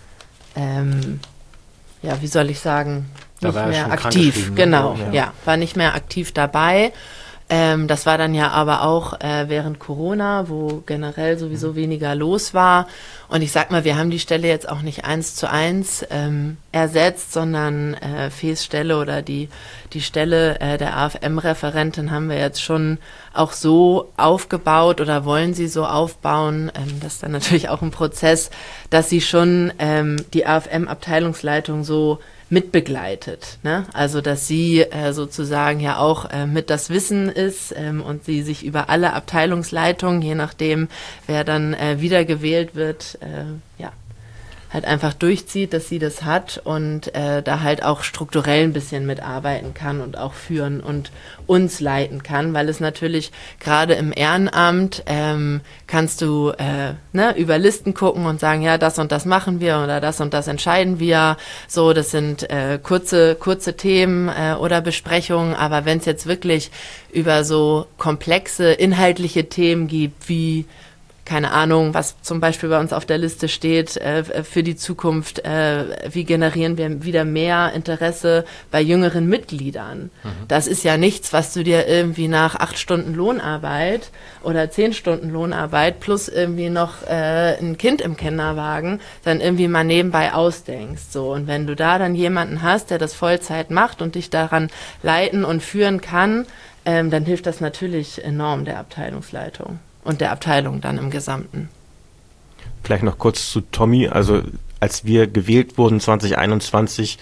wie soll ich sagen, Da nicht war er mehr schon aktiv. krankgeschrieben, ne? Genau, Ja. ja, war nicht mehr aktiv dabei. Das war dann ja aber auch während Corona, wo generell sowieso weniger los war. Und ich sag mal, wir haben die Stelle jetzt auch nicht 1:1 ersetzt, sondern Fees Stelle oder die Stelle der AFM-Referentin haben wir jetzt schon auch so aufgebaut oder wollen sie so aufbauen. Das ist dann natürlich auch ein Prozess, dass sie schon die AFM-Abteilungsleitung so mitbegleitet, ne? Also dass sie sozusagen ja auch mit das Wissen ist und sie sich über alle Abteilungsleitungen, je nachdem wer dann wiedergewählt wird, halt einfach durchzieht, dass sie das hat und da halt auch strukturell ein bisschen mitarbeiten kann und auch führen und uns leiten kann, weil es natürlich gerade im Ehrenamt kannst du über Listen gucken und sagen, ja, das und das machen wir oder das und das entscheiden wir. So, das sind kurze Themen oder Besprechungen, aber wenn es jetzt wirklich über so komplexe inhaltliche Themen gibt, wie keine Ahnung, was zum Beispiel bei uns auf der Liste steht für die Zukunft, wie generieren wir wieder mehr Interesse bei jüngeren Mitgliedern. Das ist ja nichts, was du dir irgendwie nach 8 Stunden Lohnarbeit oder 10 Stunden Lohnarbeit plus irgendwie noch ein Kind im Kinderwagen dann irgendwie mal nebenbei ausdenkst. So. Und wenn du da dann jemanden hast, der das Vollzeit macht und dich daran leiten und führen kann, dann hilft das natürlich enorm der Abteilungsleitung. Und der Abteilung dann im Gesamten. Vielleicht noch kurz zu Tommy. Also als wir gewählt wurden 2021,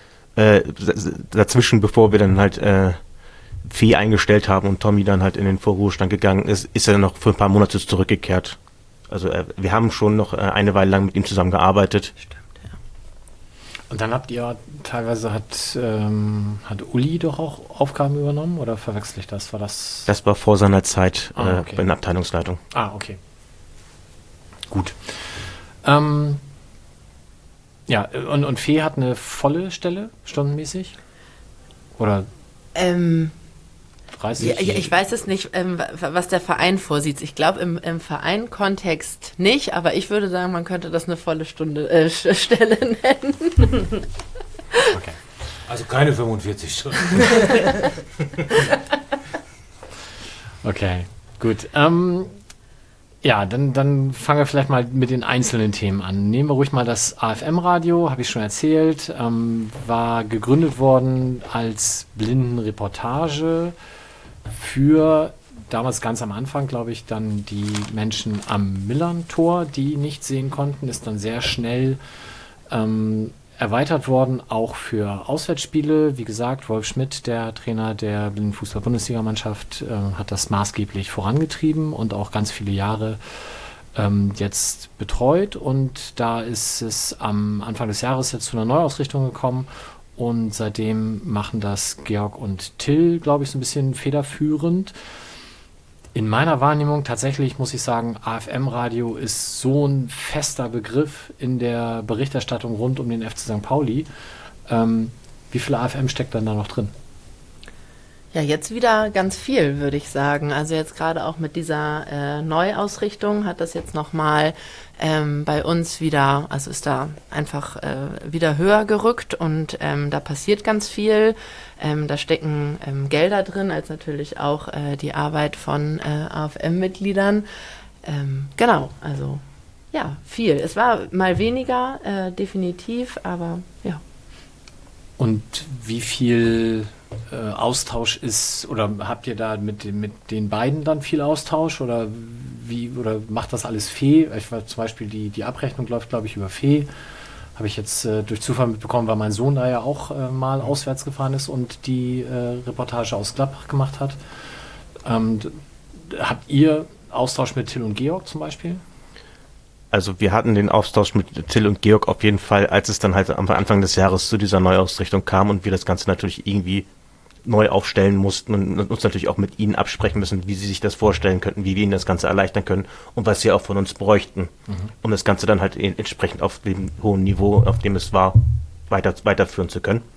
dazwischen, bevor wir dann halt Fee eingestellt haben und Tommy dann halt in den Vorruhestand gegangen ist, ist er noch für ein paar Monate zurückgekehrt. Also wir haben schon noch eine Weile lang mit ihm zusammengearbeitet. Stimmt, ja. Und dann habt ihr teilweise hat Uli doch auch Aufgaben übernommen, oder verwechsel ich das? Das war vor seiner Zeit okay. bei der Abteilungsleitung. Ah, okay. Gut. Und Fee hat eine volle Stelle, stundenmäßig? Oder? 30? Ja, ich weiß es nicht, was der Verein vorsieht. Ich glaube, im Verein-Kontext nicht, aber ich würde sagen, man könnte das eine volle Stelle nennen. Okay. Also keine 45 Stunden. Okay, gut. Ja, dann fangen wir vielleicht mal mit den einzelnen Themen an. Nehmen wir ruhig mal das AFM-Radio, habe ich schon erzählt, war gegründet worden als Blindenreportage für damals ganz am Anfang, glaube ich, dann die Menschen am Millerntor, die nicht sehen konnten, ist dann sehr schnell erweitert worden, auch für Auswärtsspiele. Wie gesagt, Wolf Schmidt, der Trainer der Blindenfußball-Bundesligamannschaft, hat das maßgeblich vorangetrieben und auch ganz viele Jahre jetzt betreut. Und da ist es am Anfang des Jahres jetzt zu einer Neuausrichtung gekommen. Und seitdem machen das Georg und Till, glaube ich, so ein bisschen federführend. In meiner Wahrnehmung tatsächlich muss ich sagen, AFM-Radio ist so ein fester Begriff in der Berichterstattung rund um den FC St. Pauli. Wie viel AFM steckt dann da noch drin? Ja, jetzt wieder ganz viel, würde ich sagen. Also jetzt gerade auch mit dieser Neuausrichtung hat das jetzt nochmal bei uns wieder, also ist da einfach wieder höher gerückt und da passiert ganz viel. Da stecken Gelder drin, als natürlich auch die Arbeit von AFM-Mitgliedern. Genau, also ja, viel. Es war mal weniger, definitiv, aber ja. Und wie viel Austausch ist, oder habt ihr da mit den beiden dann viel Austausch oder macht das alles Fee? Ich war zum Beispiel die Abrechnung läuft, glaube ich, über Fee. Habe ich jetzt durch Zufall mitbekommen, weil mein Sohn da ja auch mal auswärts gefahren ist und die Reportage aus Gladbach gemacht hat. Habt ihr Austausch mit Till und Georg zum Beispiel? Also wir hatten den Austausch mit Till und Georg auf jeden Fall, als es dann halt am Anfang des Jahres zu dieser Neuausrichtung kam und wir das Ganze natürlich irgendwie neu aufstellen mussten und uns natürlich auch mit ihnen absprechen müssen, wie sie sich das vorstellen könnten, wie wir ihnen das Ganze erleichtern können und was sie auch von uns bräuchten, um das Ganze dann halt entsprechend auf dem hohen Niveau, auf dem es war, weiterführen zu können.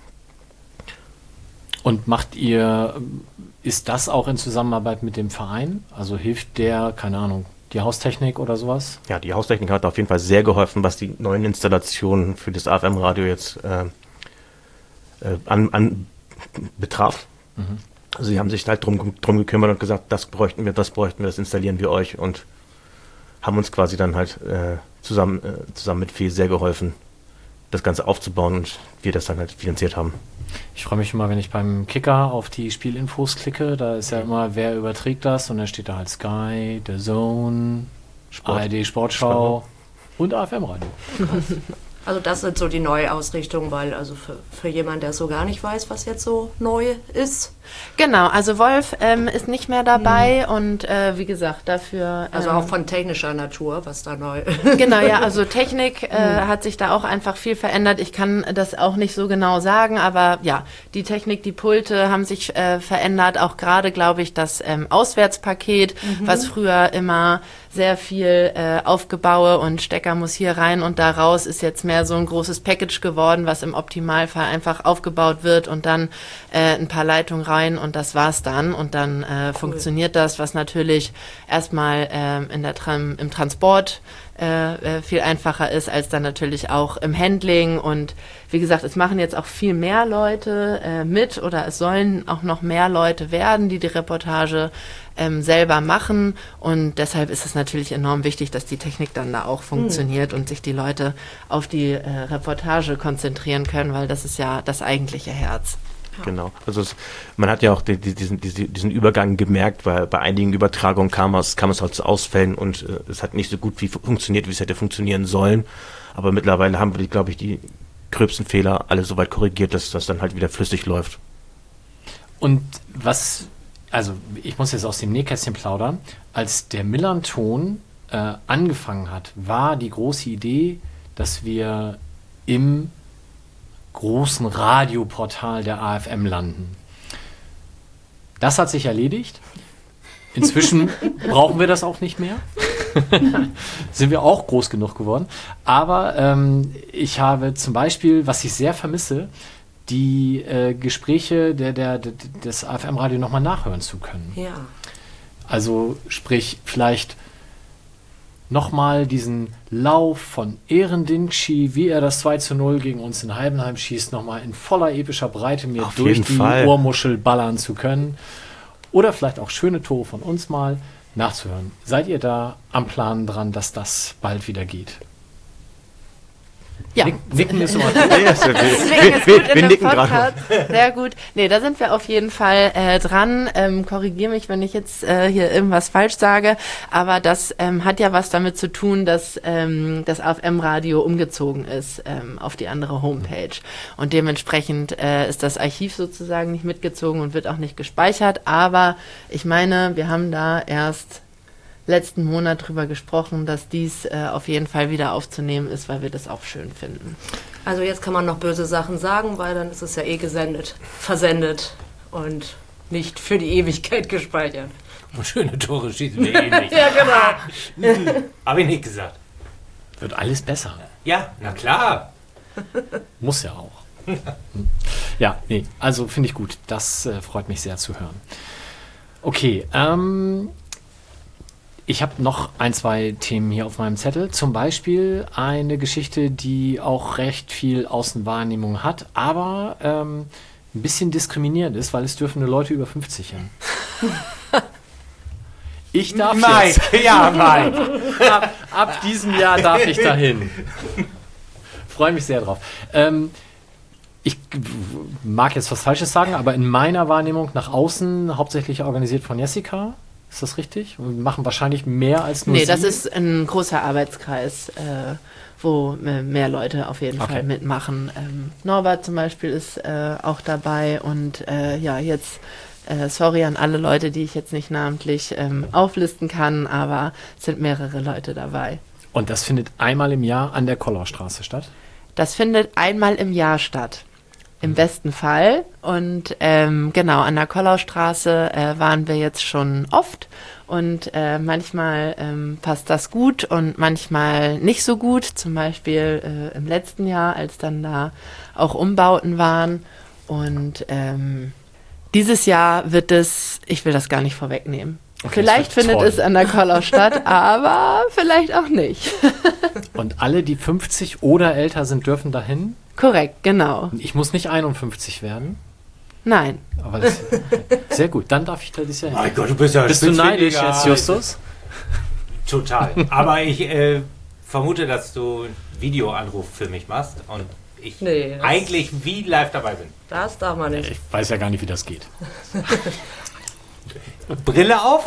Und ist das auch in Zusammenarbeit mit dem Verein? Also hilft der, keine Ahnung, die Haustechnik oder sowas? Ja, die Haustechnik hat auf jeden Fall sehr geholfen, was die neuen Installationen für das AFM-Radio jetzt betraf. Also sie haben sich halt drum gekümmert und gesagt, das bräuchten wir, das installieren wir euch und haben uns quasi dann halt zusammen mit Fee sehr geholfen, das Ganze aufzubauen und wir das dann halt finanziert haben. Ich freue mich immer, wenn ich beim Kicker auf die Spielinfos klicke, da ist ja immer, wer überträgt das und dann steht da halt Sky, The Zone, ARD Sportschau und AFM-Radio. Also das sind so die Neuausrichtungen, weil also für jemanden, der so gar nicht weiß, was jetzt so neu ist. Genau, also Wolf ist nicht mehr dabei und wie gesagt, dafür... Also auch von technischer Natur, was da neu... Genau, ja, also Technik hat sich da auch einfach viel verändert. Ich kann das auch nicht so genau sagen, aber ja, die Technik, die Pulte haben sich verändert. Auch gerade, glaube ich, das Auswärtspaket, was früher immer sehr viel Aufgebaue und Stecker muss hier rein und da raus, ist jetzt mehr so ein großes Package geworden, was im Optimalfall einfach aufgebaut wird und dann ein paar Leitungen rein und das war's dann und dann funktioniert das, was natürlich erstmal im Transport viel einfacher ist, als dann natürlich auch im Handling und wie gesagt, es machen jetzt auch viel mehr Leute mit oder es sollen auch noch mehr Leute werden, die Reportage selber machen und deshalb ist es natürlich enorm wichtig, dass die Technik dann da auch funktioniert und sich die Leute auf die Reportage konzentrieren können, weil das ist ja das eigentliche Herz. Genau, also man hat ja auch diesen Übergang gemerkt, weil bei einigen Übertragungen kam es halt zu Ausfällen und es hat nicht so gut funktioniert, wie es hätte funktionieren sollen, aber mittlerweile haben wir, glaube ich, die gröbsten Fehler alle so weit korrigiert, dass das dann halt wieder flüssig läuft. Und also ich muss jetzt aus dem Nähkästchen plaudern, als der Millernton angefangen hat, war die große Idee, dass wir im großen Radioportal der AFM landen. Das hat sich erledigt. Inzwischen brauchen wir das auch nicht mehr. Sind wir auch groß genug geworden. Aber ich habe zum Beispiel, was ich sehr vermisse, die Gespräche des AFM-Radio nochmal nachhören zu können. Ja. Also sprich, vielleicht nochmal diesen Lauf von Ehrendinci, wie er das 2:0 gegen uns in Heidenheim schießt, nochmal in voller epischer Breite mir Auf durch jeden die Fall. Ohrmuschel ballern zu können. Oder vielleicht auch schöne Tore von uns mal nachzuhören. Seid ihr da am Plan dran, dass das bald wieder geht? Ja. Nicken ist immer Ja, ist ja Deswegen ist wir gut in dem nicken gerade. Podcast. Sehr gut. Nee, da sind wir auf jeden Fall dran. Korrigiere mich, wenn ich jetzt hier irgendwas falsch sage. Aber das hat ja was damit zu tun, dass das AFM-Radio umgezogen ist auf die andere Homepage. Und dementsprechend ist das Archiv sozusagen nicht mitgezogen und wird auch nicht gespeichert. Aber ich meine, wir haben da erst letzten Monat drüber gesprochen, dass dies auf jeden Fall wieder aufzunehmen ist, weil wir das auch schön finden. Also jetzt kann man noch böse Sachen sagen, weil dann ist es ja versendet und nicht für die Ewigkeit gespeichert. Und schöne Tore schießen wir eh nicht. Ja, genau. Habe ich nicht gesagt. Wird alles besser. Ja, na klar. Muss ja auch. Ja, nee, also finde ich gut. Das freut mich sehr zu hören. Okay, ich habe noch 1, 2 Themen hier auf meinem Zettel. Zum Beispiel eine Geschichte, die auch recht viel Außenwahrnehmung hat, aber ein bisschen diskriminierend ist, weil es dürfen nur Leute über 50 hin. Ich darf jetzt. Ja, Mike. Ab diesem Jahr darf ich dahin. Freue mich sehr drauf. Ich mag jetzt was Falsches sagen, aber in meiner Wahrnehmung nach außen hauptsächlich organisiert von Jessica. Ist das richtig? Wir machen wahrscheinlich mehr als nur Nee, Sie? das ist ein großer Arbeitskreis, wo mehr Leute auf jeden Fall mitmachen. Norbert zum Beispiel ist auch dabei und ja, jetzt sorry an alle Leute, die ich jetzt nicht namentlich auflisten kann, aber es sind mehrere Leute dabei. Und das findet einmal im Jahr an der Kollaustraße statt? Das findet einmal im Jahr statt. Im besten Fall. Und genau, an der Kollaustraße waren wir jetzt schon oft. Und manchmal passt das gut und manchmal nicht so gut. Zum Beispiel im letzten Jahr, als dann da auch Umbauten waren. Und dieses Jahr wird es, ich will das gar nicht vorwegnehmen. Okay, Vielleicht das wird findet toll. es an der Kollau statt, aber vielleicht auch nicht. Und alle, die 50 oder älter sind, dürfen dahin? Korrekt, genau. Ich muss nicht 51 werden, Nein. aber das sehr gut. Dann darf ich da dieses Jahr hin. Mein Gott, du bist ja Bist du neidisch spitzfindiger. jetzt, Justus? Total. Aber ich vermute, dass du einen Videoanruf für mich machst und ich Nee, das- eigentlich wie live dabei bin. Das darf man nicht. Ich weiß ja gar nicht, wie das geht. Brille auf,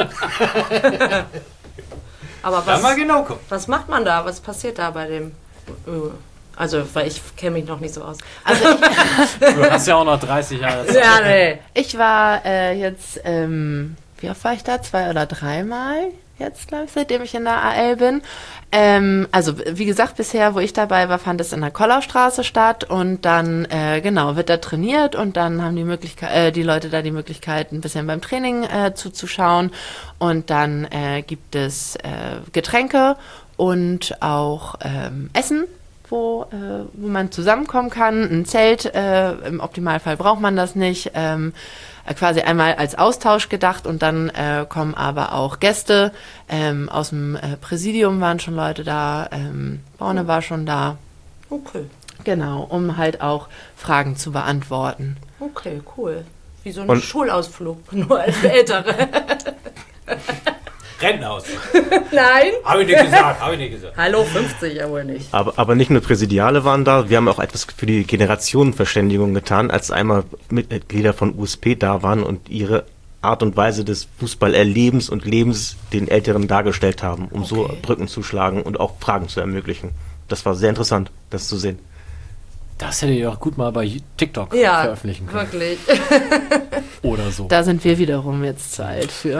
Aber dann mal was, genau gucken. was macht man da? Was passiert da bei dem? Also, weil ich kenne mich noch nicht so aus. Also Du hast ja auch noch 30 Jahre Zeit. Ja, nee. ich war jetzt, wie oft war ich da? 2 oder 3 Mal jetzt, glaube ich, seitdem ich in der AL bin. Also wie gesagt, bisher, wo ich dabei war, fand es in der Kollaustraße statt und dann, genau, wird da trainiert und dann haben die Leute da die Möglichkeit, ein bisschen beim Training zuzuschauen und dann gibt es Getränke und auch Essen, wo man zusammenkommen kann. Ein Zelt, im Optimalfall braucht man das nicht. Quasi einmal als Austausch gedacht und dann kommen aber auch Gäste. Aus dem Präsidium waren schon Leute da, Braune war schon da. Okay. Genau, um halt auch Fragen zu beantworten. Okay, cool. Wie so ein Und- Schulausflug, nur als für Ältere. Rentenhaus. Nein. Habe ich nicht gesagt, habe ich nicht gesagt. Hallo, 50 ja wohl nicht. Aber nicht nur Präsidiale waren da, wir haben auch etwas für die Generationenverständigung getan, als einmal Mitglieder von USP da waren und ihre Art und Weise des Fußballerlebens und Lebens den Älteren dargestellt haben, um so Brücken zu schlagen und auch Fragen zu ermöglichen. Das war sehr interessant, das zu sehen. Das hättet ihr auch gut mal bei TikTok Ja, veröffentlichen können. wirklich. Oder so. Da sind wir wiederum jetzt zu alt für.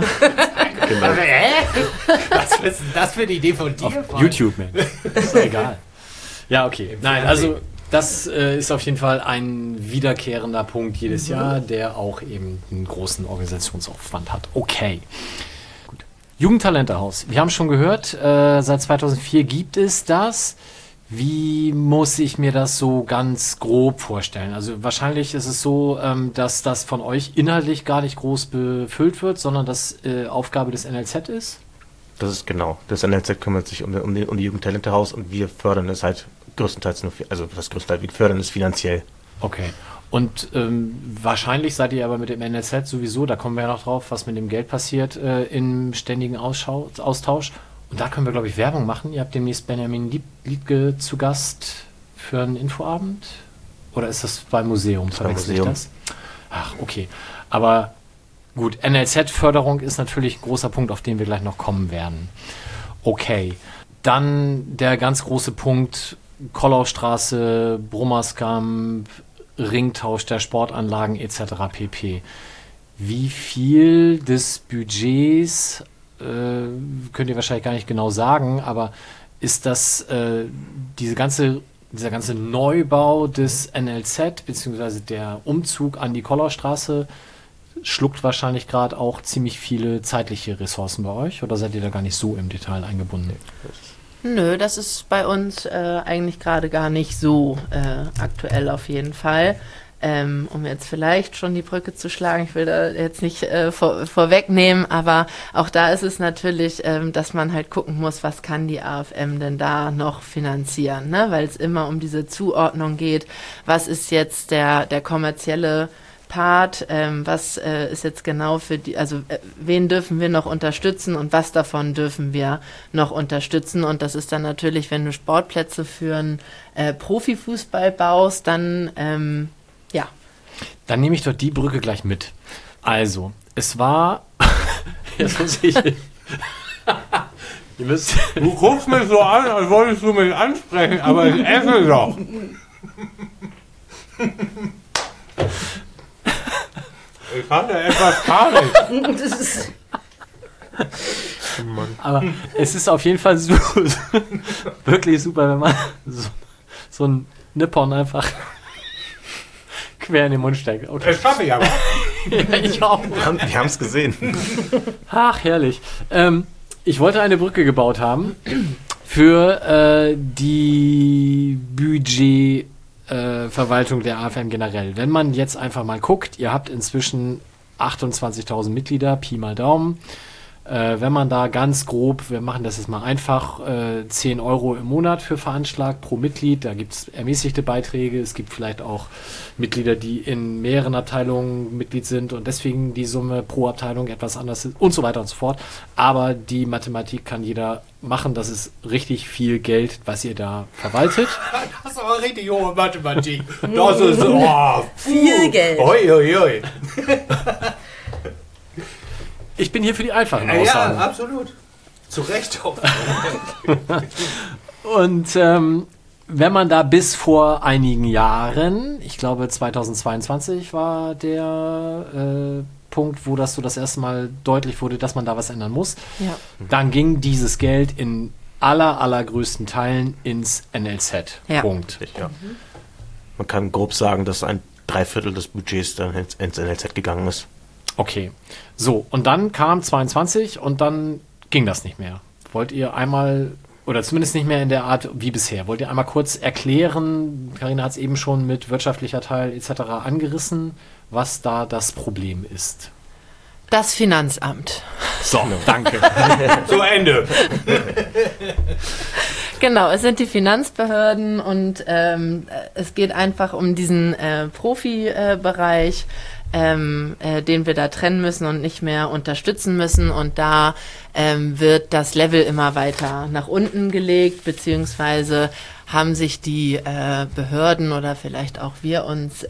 Was ist denn das für eine Idee von dir? Auf Freund? YouTube, man. Ist doch egal. Ja, okay. Im Nein, Fernsehen. also das ist auf jeden Fall ein wiederkehrender Punkt jedes Jahr, der auch eben einen großen Organisationsaufwand hat. Okay. Gut. Jugendtalentehaus. Wir haben schon gehört, seit 2004 gibt es das. Wie muss ich mir das so ganz grob vorstellen? Also wahrscheinlich ist es so, dass das von euch inhaltlich gar nicht groß befüllt wird, sondern das Aufgabe des NLZ ist? Das ist genau. Das NLZ kümmert sich um die Jugendtalentehaus und wir fördern es halt größtenteils nur, also das größtenteils, wir fördern es finanziell. Okay. Und wahrscheinlich seid ihr aber mit dem NLZ sowieso, da kommen wir ja noch drauf, was mit dem Geld passiert, im ständigen Austausch. Und da können wir, glaube ich, Werbung machen. Ihr habt demnächst Benjamin Liedtke zu Gast für einen Infoabend? Oder ist das beim Museum? Verwechsel ich das? Ach, okay. Aber gut, NLZ-Förderung ist natürlich ein großer Punkt, auf den wir gleich noch kommen werden. Okay. Dann der ganz große Punkt, Kollaustraße, Brummerskamp, Ringtausch der Sportanlagen etc. pp. Wie viel des Budgets könnt ihr wahrscheinlich gar nicht genau sagen, aber ist das dieser ganze Neubau des NLZ beziehungsweise der Umzug an die Kollaustraße schluckt wahrscheinlich gerade auch ziemlich viele zeitliche Ressourcen bei euch, oder seid ihr da gar nicht so im Detail eingebunden? Nö, das ist bei uns eigentlich gerade gar nicht so aktuell auf jeden Fall. Um jetzt vielleicht schon die Brücke zu schlagen, ich will da jetzt nicht vorwegnehmen, aber auch da ist es natürlich, dass man halt gucken muss, was kann die AFM denn da noch finanzieren, ne? Weil es immer um diese Zuordnung geht, was ist jetzt der kommerzielle Part, was ist jetzt genau für die, also wen dürfen wir noch unterstützen und was davon dürfen wir noch unterstützen, und das ist dann natürlich, wenn du Sportplätze für einen Profifußball baust, dann ja. Dann nehme ich doch die Brücke gleich mit. Also, es war, jetzt muss ich, ihr müsst, Du guckst mich so an, als wolltest du mich ansprechen, aber ich esse doch. Ich hatte etwas Panik. aber es ist auf jeden Fall wirklich super, wenn man so ein Nippon einfach quer in den Mund steckt. Okay. Das schaffe ich aber. Ja, ich auch. Wir haben es gesehen. Ach, herrlich. Ich wollte eine Brücke gebaut haben für die Budgetverwaltung der AFM generell. Wenn man jetzt einfach mal guckt, ihr habt inzwischen 28.000 Mitglieder, Pi mal Daumen. Wenn man da ganz grob, wir machen das jetzt mal einfach, 10 Euro im Monat für veranschlagt pro Mitglied, da gibt es ermäßigte Beiträge, es gibt vielleicht auch Mitglieder, die in mehreren Abteilungen Mitglied sind und deswegen die Summe pro Abteilung etwas anders ist und so weiter und so fort. Aber die Mathematik kann jeder machen, das ist richtig viel Geld, was ihr da verwaltet. Das ist aber richtig hohe Mathematik. Das ist Viel Geld. Oi, oi, oi. Ich bin hier für die einfachen Aussagen. Ja, absolut. Zu Recht auch. Und wenn man da bis vor einigen Jahren, ich glaube 2022 war der Punkt, wo das so das erste Mal deutlich wurde, dass man da was ändern muss, Ja. dann ging dieses Geld in allergrößten Teilen ins NLZ. Ja. Punkt. Ja. Man kann grob sagen, dass 3/4 des Budgets dann ins NLZ gegangen ist. Okay. So, und dann kam 22 und dann ging das nicht mehr. Wollt ihr einmal, oder zumindest nicht mehr in der Art wie bisher, wollt ihr einmal kurz erklären, Carina hat es eben schon mit wirtschaftlicher Teil etc. angerissen, was da das Problem ist? Das Finanzamt. So, danke. Zu Ende. Genau, es sind die Finanzbehörden und es geht einfach um diesen Profibereich, den wir da trennen müssen und nicht mehr unterstützen müssen. Und da wird das Level immer weiter nach unten gelegt, beziehungsweise haben sich die Behörden oder vielleicht auch wir uns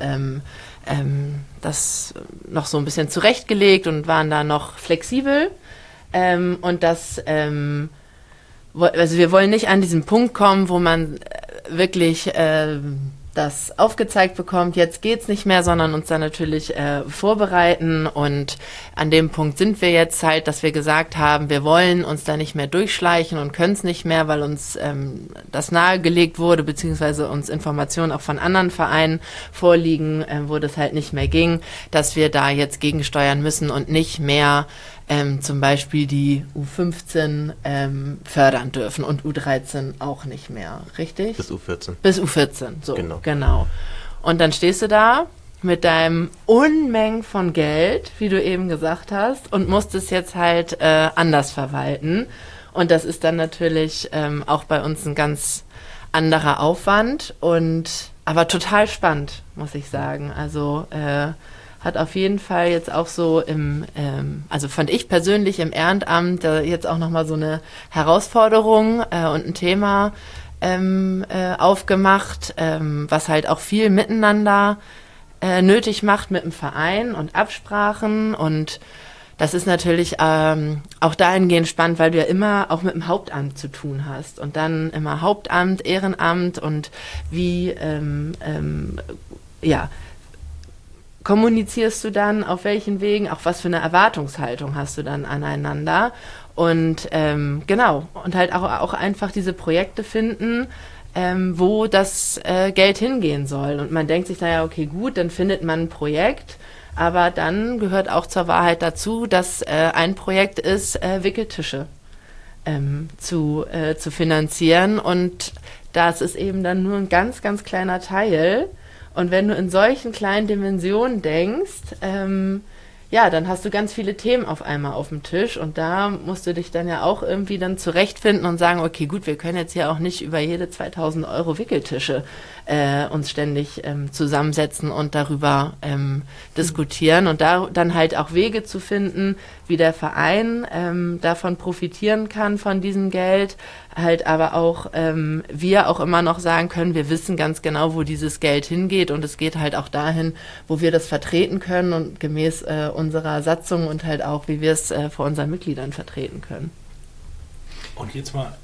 das noch so ein bisschen zurechtgelegt und waren da noch flexibel. Und das, also wir wollen nicht an diesen Punkt kommen, wo man wirklich das aufgezeigt bekommt, jetzt geht's nicht mehr, sondern uns dann natürlich vorbereiten, und an dem Punkt sind wir jetzt halt, dass wir gesagt haben, wir wollen uns da nicht mehr durchschleichen und können es nicht mehr, weil uns das nahegelegt wurde, beziehungsweise uns Informationen auch von anderen Vereinen vorliegen, wo das halt nicht mehr ging, dass wir da jetzt gegensteuern müssen und nicht mehr zum Beispiel die U15 fördern dürfen und U13 auch nicht mehr, richtig? Bis U14. Bis U14, so, Genau. Und dann stehst du da mit deinem Unmengen von Geld, wie du eben gesagt hast, und musst es jetzt halt anders verwalten. Und das ist dann natürlich auch bei uns ein ganz anderer Aufwand aber total spannend, muss ich sagen. Also hat auf jeden Fall jetzt auch so also fand ich persönlich im Ehrenamt jetzt auch nochmal so eine Herausforderung und ein Thema aufgemacht, was halt auch viel miteinander nötig macht mit dem Verein und Absprachen, und das ist natürlich auch dahingehend spannend, weil du ja immer auch mit dem Hauptamt zu tun hast und dann immer Hauptamt, Ehrenamt und wie kommunizierst du dann, auf welchen Wegen, auch was für eine Erwartungshaltung hast du dann aneinander, und und halt auch einfach diese Projekte finden, wo das Geld hingehen soll, und man denkt sich, naja, okay, gut, dann findet man ein Projekt, aber dann gehört auch zur Wahrheit dazu, dass ein Projekt ist, Wickeltische zu finanzieren, und das ist eben dann nur ein ganz, ganz kleiner Teil. Und wenn du in solchen kleinen Dimensionen denkst, dann hast du ganz viele Themen auf einmal auf dem Tisch, und da musst du dich dann ja auch irgendwie dann zurechtfinden und sagen, okay, gut, wir können jetzt hier auch nicht über jede 2.000 Euro Wickeltische uns ständig zusammensetzen und darüber diskutieren, und da dann halt auch Wege zu finden, wie der Verein davon profitieren kann, von diesem Geld, halt aber auch wir auch immer noch sagen können, wir wissen ganz genau, wo dieses Geld hingeht, und es geht halt auch dahin, wo wir das vertreten können und gemäß unserer Satzung und halt auch, wie wir es vor unseren Mitgliedern vertreten können. Und jetzt mal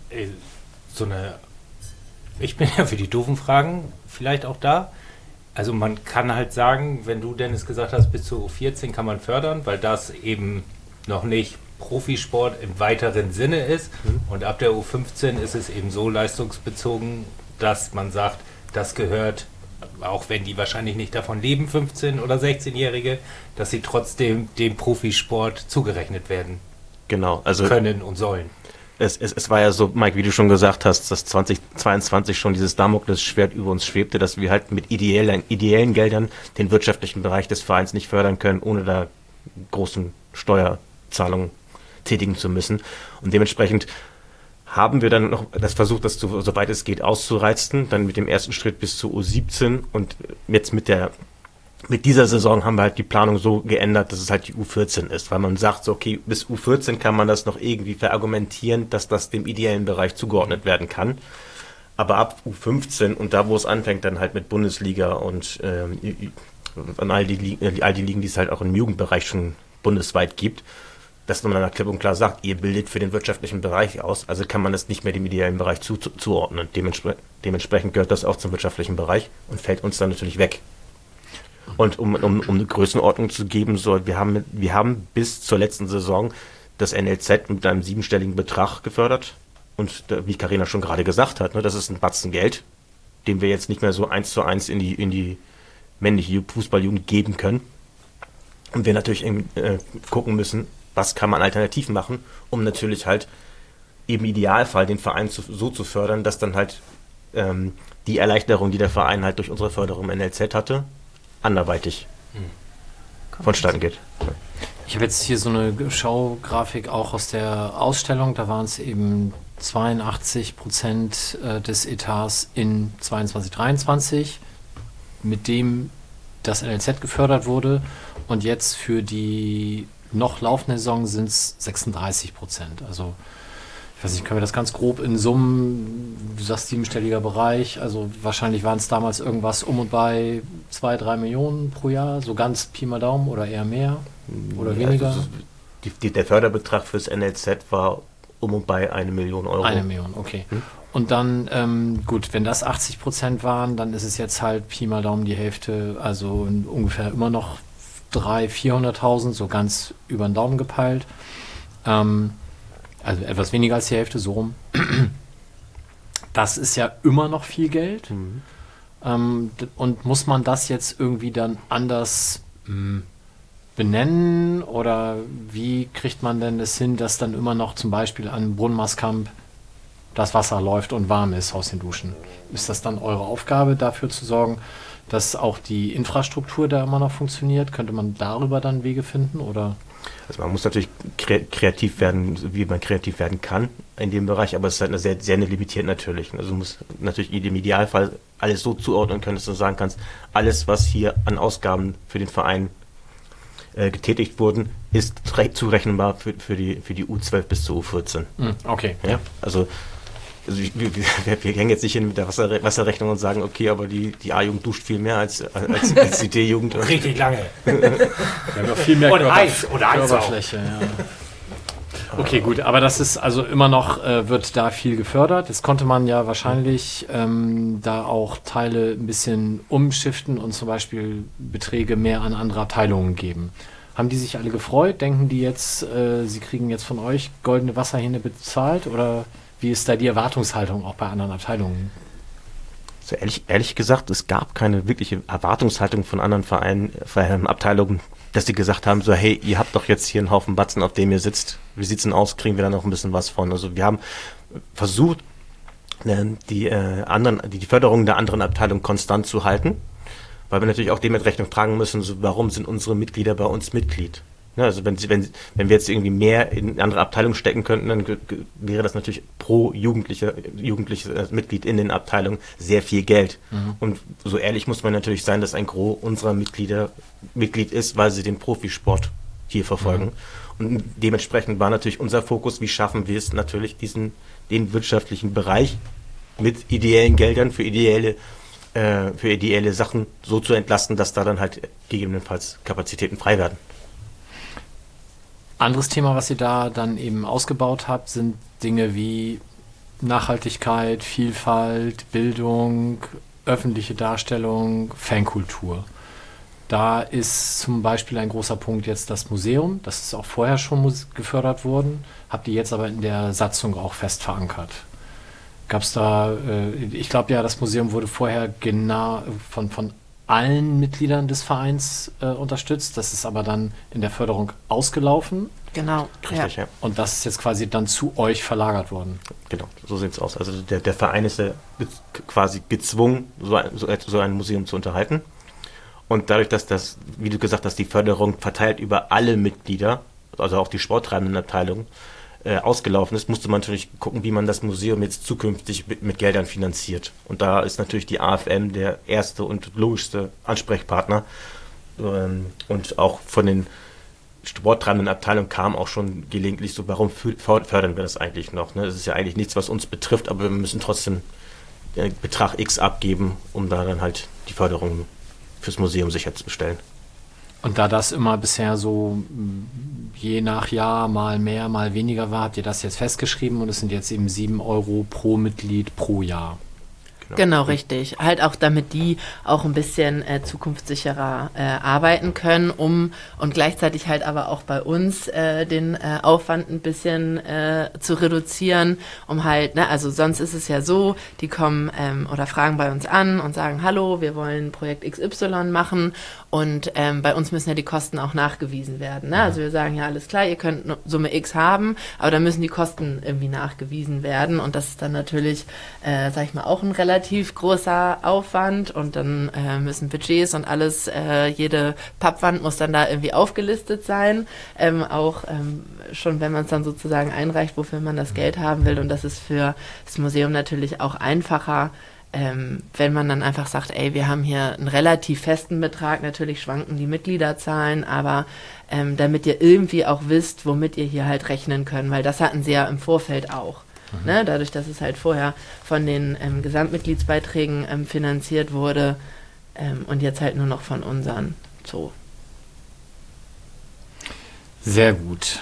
ich bin ja für die doofen Fragen vielleicht auch da. Also man kann halt sagen, wenn du, Dennis, gesagt hast, bis zur U14 kann man fördern, weil das eben noch nicht Profisport im weiteren Sinne ist. Und ab der U15 ist es eben so leistungsbezogen, dass man sagt, das gehört, auch wenn die wahrscheinlich nicht davon leben, 15- oder 16-Jährige, dass sie trotzdem dem Profisport zugerechnet werden. Genau, also können und sollen. Es war ja so, Mike, wie du schon gesagt hast, dass 2022 schon dieses Damoklesschwert über uns schwebte, dass wir halt mit ideellen Geldern den wirtschaftlichen Bereich des Vereins nicht fördern können, ohne da großen Steuerzahlungen tätigen zu müssen. Und dementsprechend haben wir dann noch das versucht, das soweit es geht auszureizen, dann mit dem ersten Schritt bis zur U17, und jetzt mit dieser Saison haben wir halt die Planung so geändert, dass es halt die U14 ist, weil man sagt, so, okay, bis U14 kann man das noch irgendwie verargumentieren, dass das dem ideellen Bereich zugeordnet werden kann. Aber ab U15 und da, wo es anfängt, dann halt mit Bundesliga und all die Ligen, die es halt auch im Jugendbereich schon bundesweit gibt, dass man dann klipp und klar sagt, ihr bildet für den wirtschaftlichen Bereich aus, also kann man das nicht mehr dem ideellen Bereich zuordnen. Dementsprechend gehört das auch zum wirtschaftlichen Bereich und fällt uns dann natürlich weg. Und um eine Größenordnung zu geben, wir haben bis zur letzten Saison das NLZ mit einem 7-stelligen Betrag gefördert. Und wie Carina schon gerade gesagt hat, das ist ein Batzen Geld, den wir jetzt nicht mehr so 1:1 in die männliche Fußballjugend geben können. Und wir natürlich gucken müssen, was kann man alternativ machen, um natürlich halt im Idealfall den Verein so zu fördern, dass dann halt die Erleichterung, die der Verein halt durch unsere Förderung im NLZ hatte, anderweitig vonstatten geht. Ja. Ich habe jetzt hier so eine Schaugrafik auch aus der Ausstellung, da waren es eben 82% des Etats in 22/23, mit dem das NLZ gefördert wurde, und jetzt für die noch laufende Saison sind es 36%. Also ich weiß nicht, können wir das ganz grob in Summen, du sagst 7-stelliger Bereich, also wahrscheinlich waren es damals irgendwas um und bei 2-3 Millionen pro Jahr, so ganz Pi mal Daumen, oder eher mehr oder weniger? Also der Förderbetrag fürs NLZ war um und bei 1 Million Euro. 1 Million, okay. Und dann, gut, wenn das 80% waren, dann ist es jetzt halt Pi mal Daumen die Hälfte, also ungefähr immer noch 300.000-400.000, so ganz über den Daumen gepeilt. Also etwas weniger als die Hälfte, so rum. Das ist ja immer noch viel Geld. Und muss man das jetzt irgendwie dann anders benennen oder wie kriegt man denn es hin, dass dann immer noch zum Beispiel an Brunnenmaßkamp das Wasser läuft und warm ist aus den Duschen? Ist das dann eure Aufgabe, dafür zu sorgen, dass auch die Infrastruktur da immer noch funktioniert? Könnte man darüber dann Wege finden oder? Also man muss natürlich kreativ werden, wie man kreativ werden kann in dem Bereich, aber es ist halt sehr, sehr limitiert natürlich. Also du musst natürlich im Idealfall alles so zuordnen können, dass du sagen kannst, alles, was hier an Ausgaben für den Verein getätigt wurden, ist zurechenbar für die U12 bis zur U14. Okay. Ja, also wir hängen jetzt nicht hin mit der Wasserrechnung und sagen, okay, aber die A-Jugend duscht viel mehr als die D-Jugend. Richtig lange. Wir haben ja viel mehr Und Eis oder Eis Körperfläche. Ja. Okay, gut, aber das ist also immer noch, wird da viel gefördert. Jetzt konnte man ja wahrscheinlich da auch Teile ein bisschen umschiften und zum Beispiel Beträge mehr an andere Abteilungen geben. Haben die sich alle gefreut? Denken die jetzt, sie kriegen jetzt von euch goldene Wasserhähne bezahlt? Oder wie ist da die Erwartungshaltung auch bei anderen Abteilungen? So ehrlich gesagt, es gab keine wirkliche Erwartungshaltung von anderen Vereinen, Abteilungen, dass die gesagt haben, so hey, ihr habt doch jetzt hier einen Haufen Batzen, auf dem ihr sitzt. Wie sieht's denn aus? Kriegen wir da noch ein bisschen was von? Also wir haben versucht, die Förderung der anderen Abteilung konstant zu halten, weil wir natürlich auch dem mit Rechnung tragen müssen, so, warum sind unsere Mitglieder bei uns Mitglied? Ja, also wenn wir jetzt irgendwie mehr in andere Abteilungen stecken könnten, dann wäre das natürlich pro jugendliches Mitglied in den Abteilungen sehr viel Geld. Und so ehrlich muss man natürlich sein, dass ein Gros unserer Mitglieder Mitglied ist, weil sie den Profisport hier verfolgen. Und dementsprechend war natürlich unser Fokus, wie schaffen wir es natürlich, den wirtschaftlichen Bereich mit ideellen Geldern für ideelle Sachen so zu entlasten, dass da dann halt gegebenenfalls Kapazitäten frei werden. Anderes Thema, was ihr da dann eben ausgebaut habt, sind Dinge wie Nachhaltigkeit, Vielfalt, Bildung, öffentliche Darstellung, Fankultur. Da ist zum Beispiel ein großer Punkt jetzt das Museum. Das ist auch vorher schon gefördert worden. Habt ihr jetzt aber in der Satzung auch fest verankert. Gab es da, ich glaube ja, das Museum wurde vorher genau von allen Mitgliedern des Vereins unterstützt. Das ist aber dann in der Förderung ausgelaufen. Genau. Richtig, ja. Und das ist jetzt quasi dann zu euch verlagert worden. Genau, so sieht es aus. Also der Verein ist quasi gezwungen, so ein Museum zu unterhalten. Und dadurch, dass das, wie du gesagt hast, die Förderung verteilt über alle Mitglieder, also auch die sporttreibenden Abteilungen, ausgelaufen ist, musste man natürlich gucken, wie man das Museum jetzt zukünftig mit Geldern finanziert. Und da ist natürlich die AFM der erste und logischste Ansprechpartner. Und auch von den sporttreibenden Abteilungen kam auch schon gelegentlich so, warum fördern wir das eigentlich noch? Ne? Das ist ja eigentlich nichts, was uns betrifft, aber wir müssen trotzdem Betrag X abgeben, um da dann halt die Förderung fürs Museum sicherzustellen. Und da das immer bisher so je nach Jahr mal mehr, mal weniger war, habt ihr das jetzt festgeschrieben und es sind jetzt eben 7 Euro pro Mitglied pro Jahr. Genau, richtig. Halt auch, damit die auch ein bisschen zukunftssicherer arbeiten können, und gleichzeitig halt aber auch bei uns den Aufwand ein bisschen zu reduzieren, um halt, ne, also sonst ist es ja so, die kommen oder fragen bei uns an und sagen, hallo, wir wollen Projekt XY machen und bei uns müssen ja die Kosten auch nachgewiesen werden. Ne? Also wir sagen ja, alles klar, ihr könnt Summe X haben, aber dann müssen die Kosten irgendwie nachgewiesen werden und das ist dann natürlich, sag ich mal, auch ein relativ großer Aufwand und dann müssen Budgets und alles, jede Pappwand muss dann da irgendwie aufgelistet sein, auch schon wenn man es dann sozusagen einreicht, wofür man das Geld haben will, und das ist für das Museum natürlich auch einfacher, wenn man dann einfach sagt, ey, wir haben hier einen relativ festen Betrag, natürlich schwanken die Mitgliederzahlen, aber damit ihr irgendwie auch wisst, womit ihr hier halt rechnen könnt, weil das hatten sie ja im Vorfeld auch. Ne, dadurch, dass es halt vorher von den Gesamtmitgliedsbeiträgen finanziert wurde und jetzt halt nur noch von unseren. So. Sehr gut.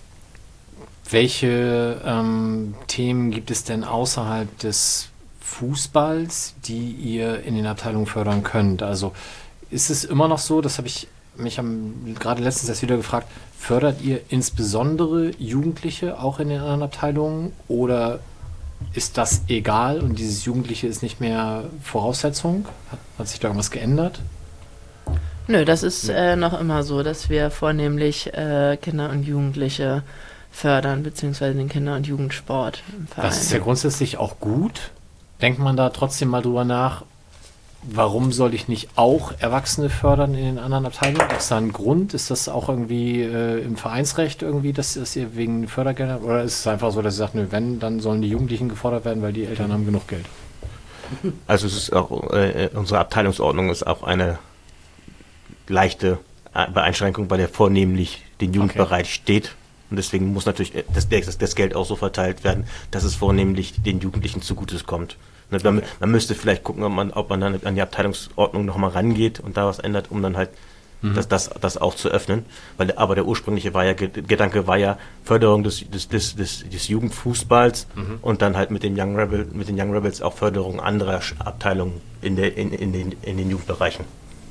Welche Themen gibt es denn außerhalb des Fußballs, die ihr in den Abteilungen fördern könnt? Also ist es immer noch so, das habe ich mich gerade letztens erst wieder gefragt, fördert ihr insbesondere Jugendliche auch in den anderen Abteilungen oder ist das egal und dieses Jugendliche ist nicht mehr Voraussetzung? Hat sich da irgendwas geändert? Nö, das ist noch immer so, dass wir vornehmlich Kinder und Jugendliche fördern, beziehungsweise den Kinder- und Jugendsport im Verein. Das ist ja grundsätzlich auch gut. Denkt man da trotzdem mal drüber nach, warum soll ich nicht auch Erwachsene fördern in den anderen Abteilungen? Gibt es da einen Grund? Ist das auch irgendwie im Vereinsrecht irgendwie, dass ihr wegen Fördergelder, oder ist es einfach so, dass ihr sagt, nö, wenn, dann sollen die Jugendlichen gefordert werden, weil die Eltern haben genug Geld? Also es ist auch, unsere Abteilungsordnung ist auch eine leichte Beeinschränkung, weil er vornehmlich den Jugendbereich steht. Und deswegen muss natürlich das Geld auch so verteilt werden, dass es vornehmlich den Jugendlichen zugute kommt. Man müsste vielleicht gucken, ob man dann an die Abteilungsordnung nochmal rangeht und da was ändert, um dann halt das auch zu öffnen. Aber der ursprüngliche Gedanke war ja Förderung des Jugendfußballs und dann halt mit den Young Rebels auch Förderung anderer Abteilungen in den Jugendbereichen.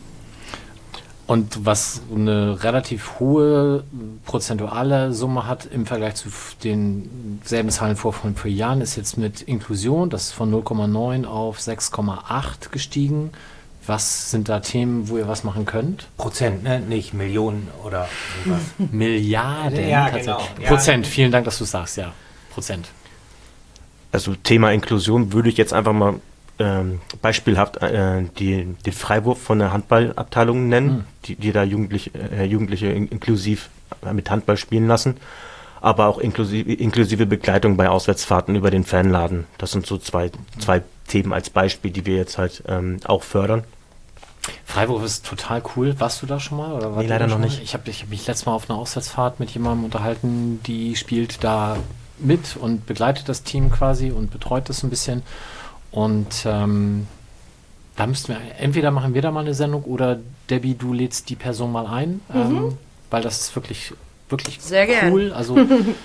Und was eine relativ hohe prozentuale Summe hat im Vergleich zu den selben Zahlen vor 4 Jahren, ist jetzt mit Inklusion, das ist von 0,9 auf 6,8 gestiegen. Was sind da Themen, wo ihr was machen könnt? Prozent, ne? Nicht Millionen oder irgendwas. Milliarden. Ja, tatsächlich. genau. Prozent, vielen Dank, dass du sagst, ja. Prozent. Also Thema Inklusion würde ich jetzt einfach mal beispielhaft den Freiwurf von der Handballabteilung nennen, die da Jugendliche inklusiv mit Handball spielen lassen, aber auch inklusive Begleitung bei Auswärtsfahrten über den Fanladen. Das sind so zwei Themen als Beispiel, die wir jetzt halt auch fördern. Freiburg ist total cool. Warst du da schon mal? Oder Nee, leider noch nicht. Ich hab mich letztes Mal auf einer Auswärtsfahrt mit jemandem unterhalten, die spielt da mit und begleitet das Team quasi und betreut das ein bisschen. Und da müssten wir, entweder machen wir da mal eine Sendung oder Debbie, du lädst die Person mal ein, weil das ist wirklich sehr cool. Also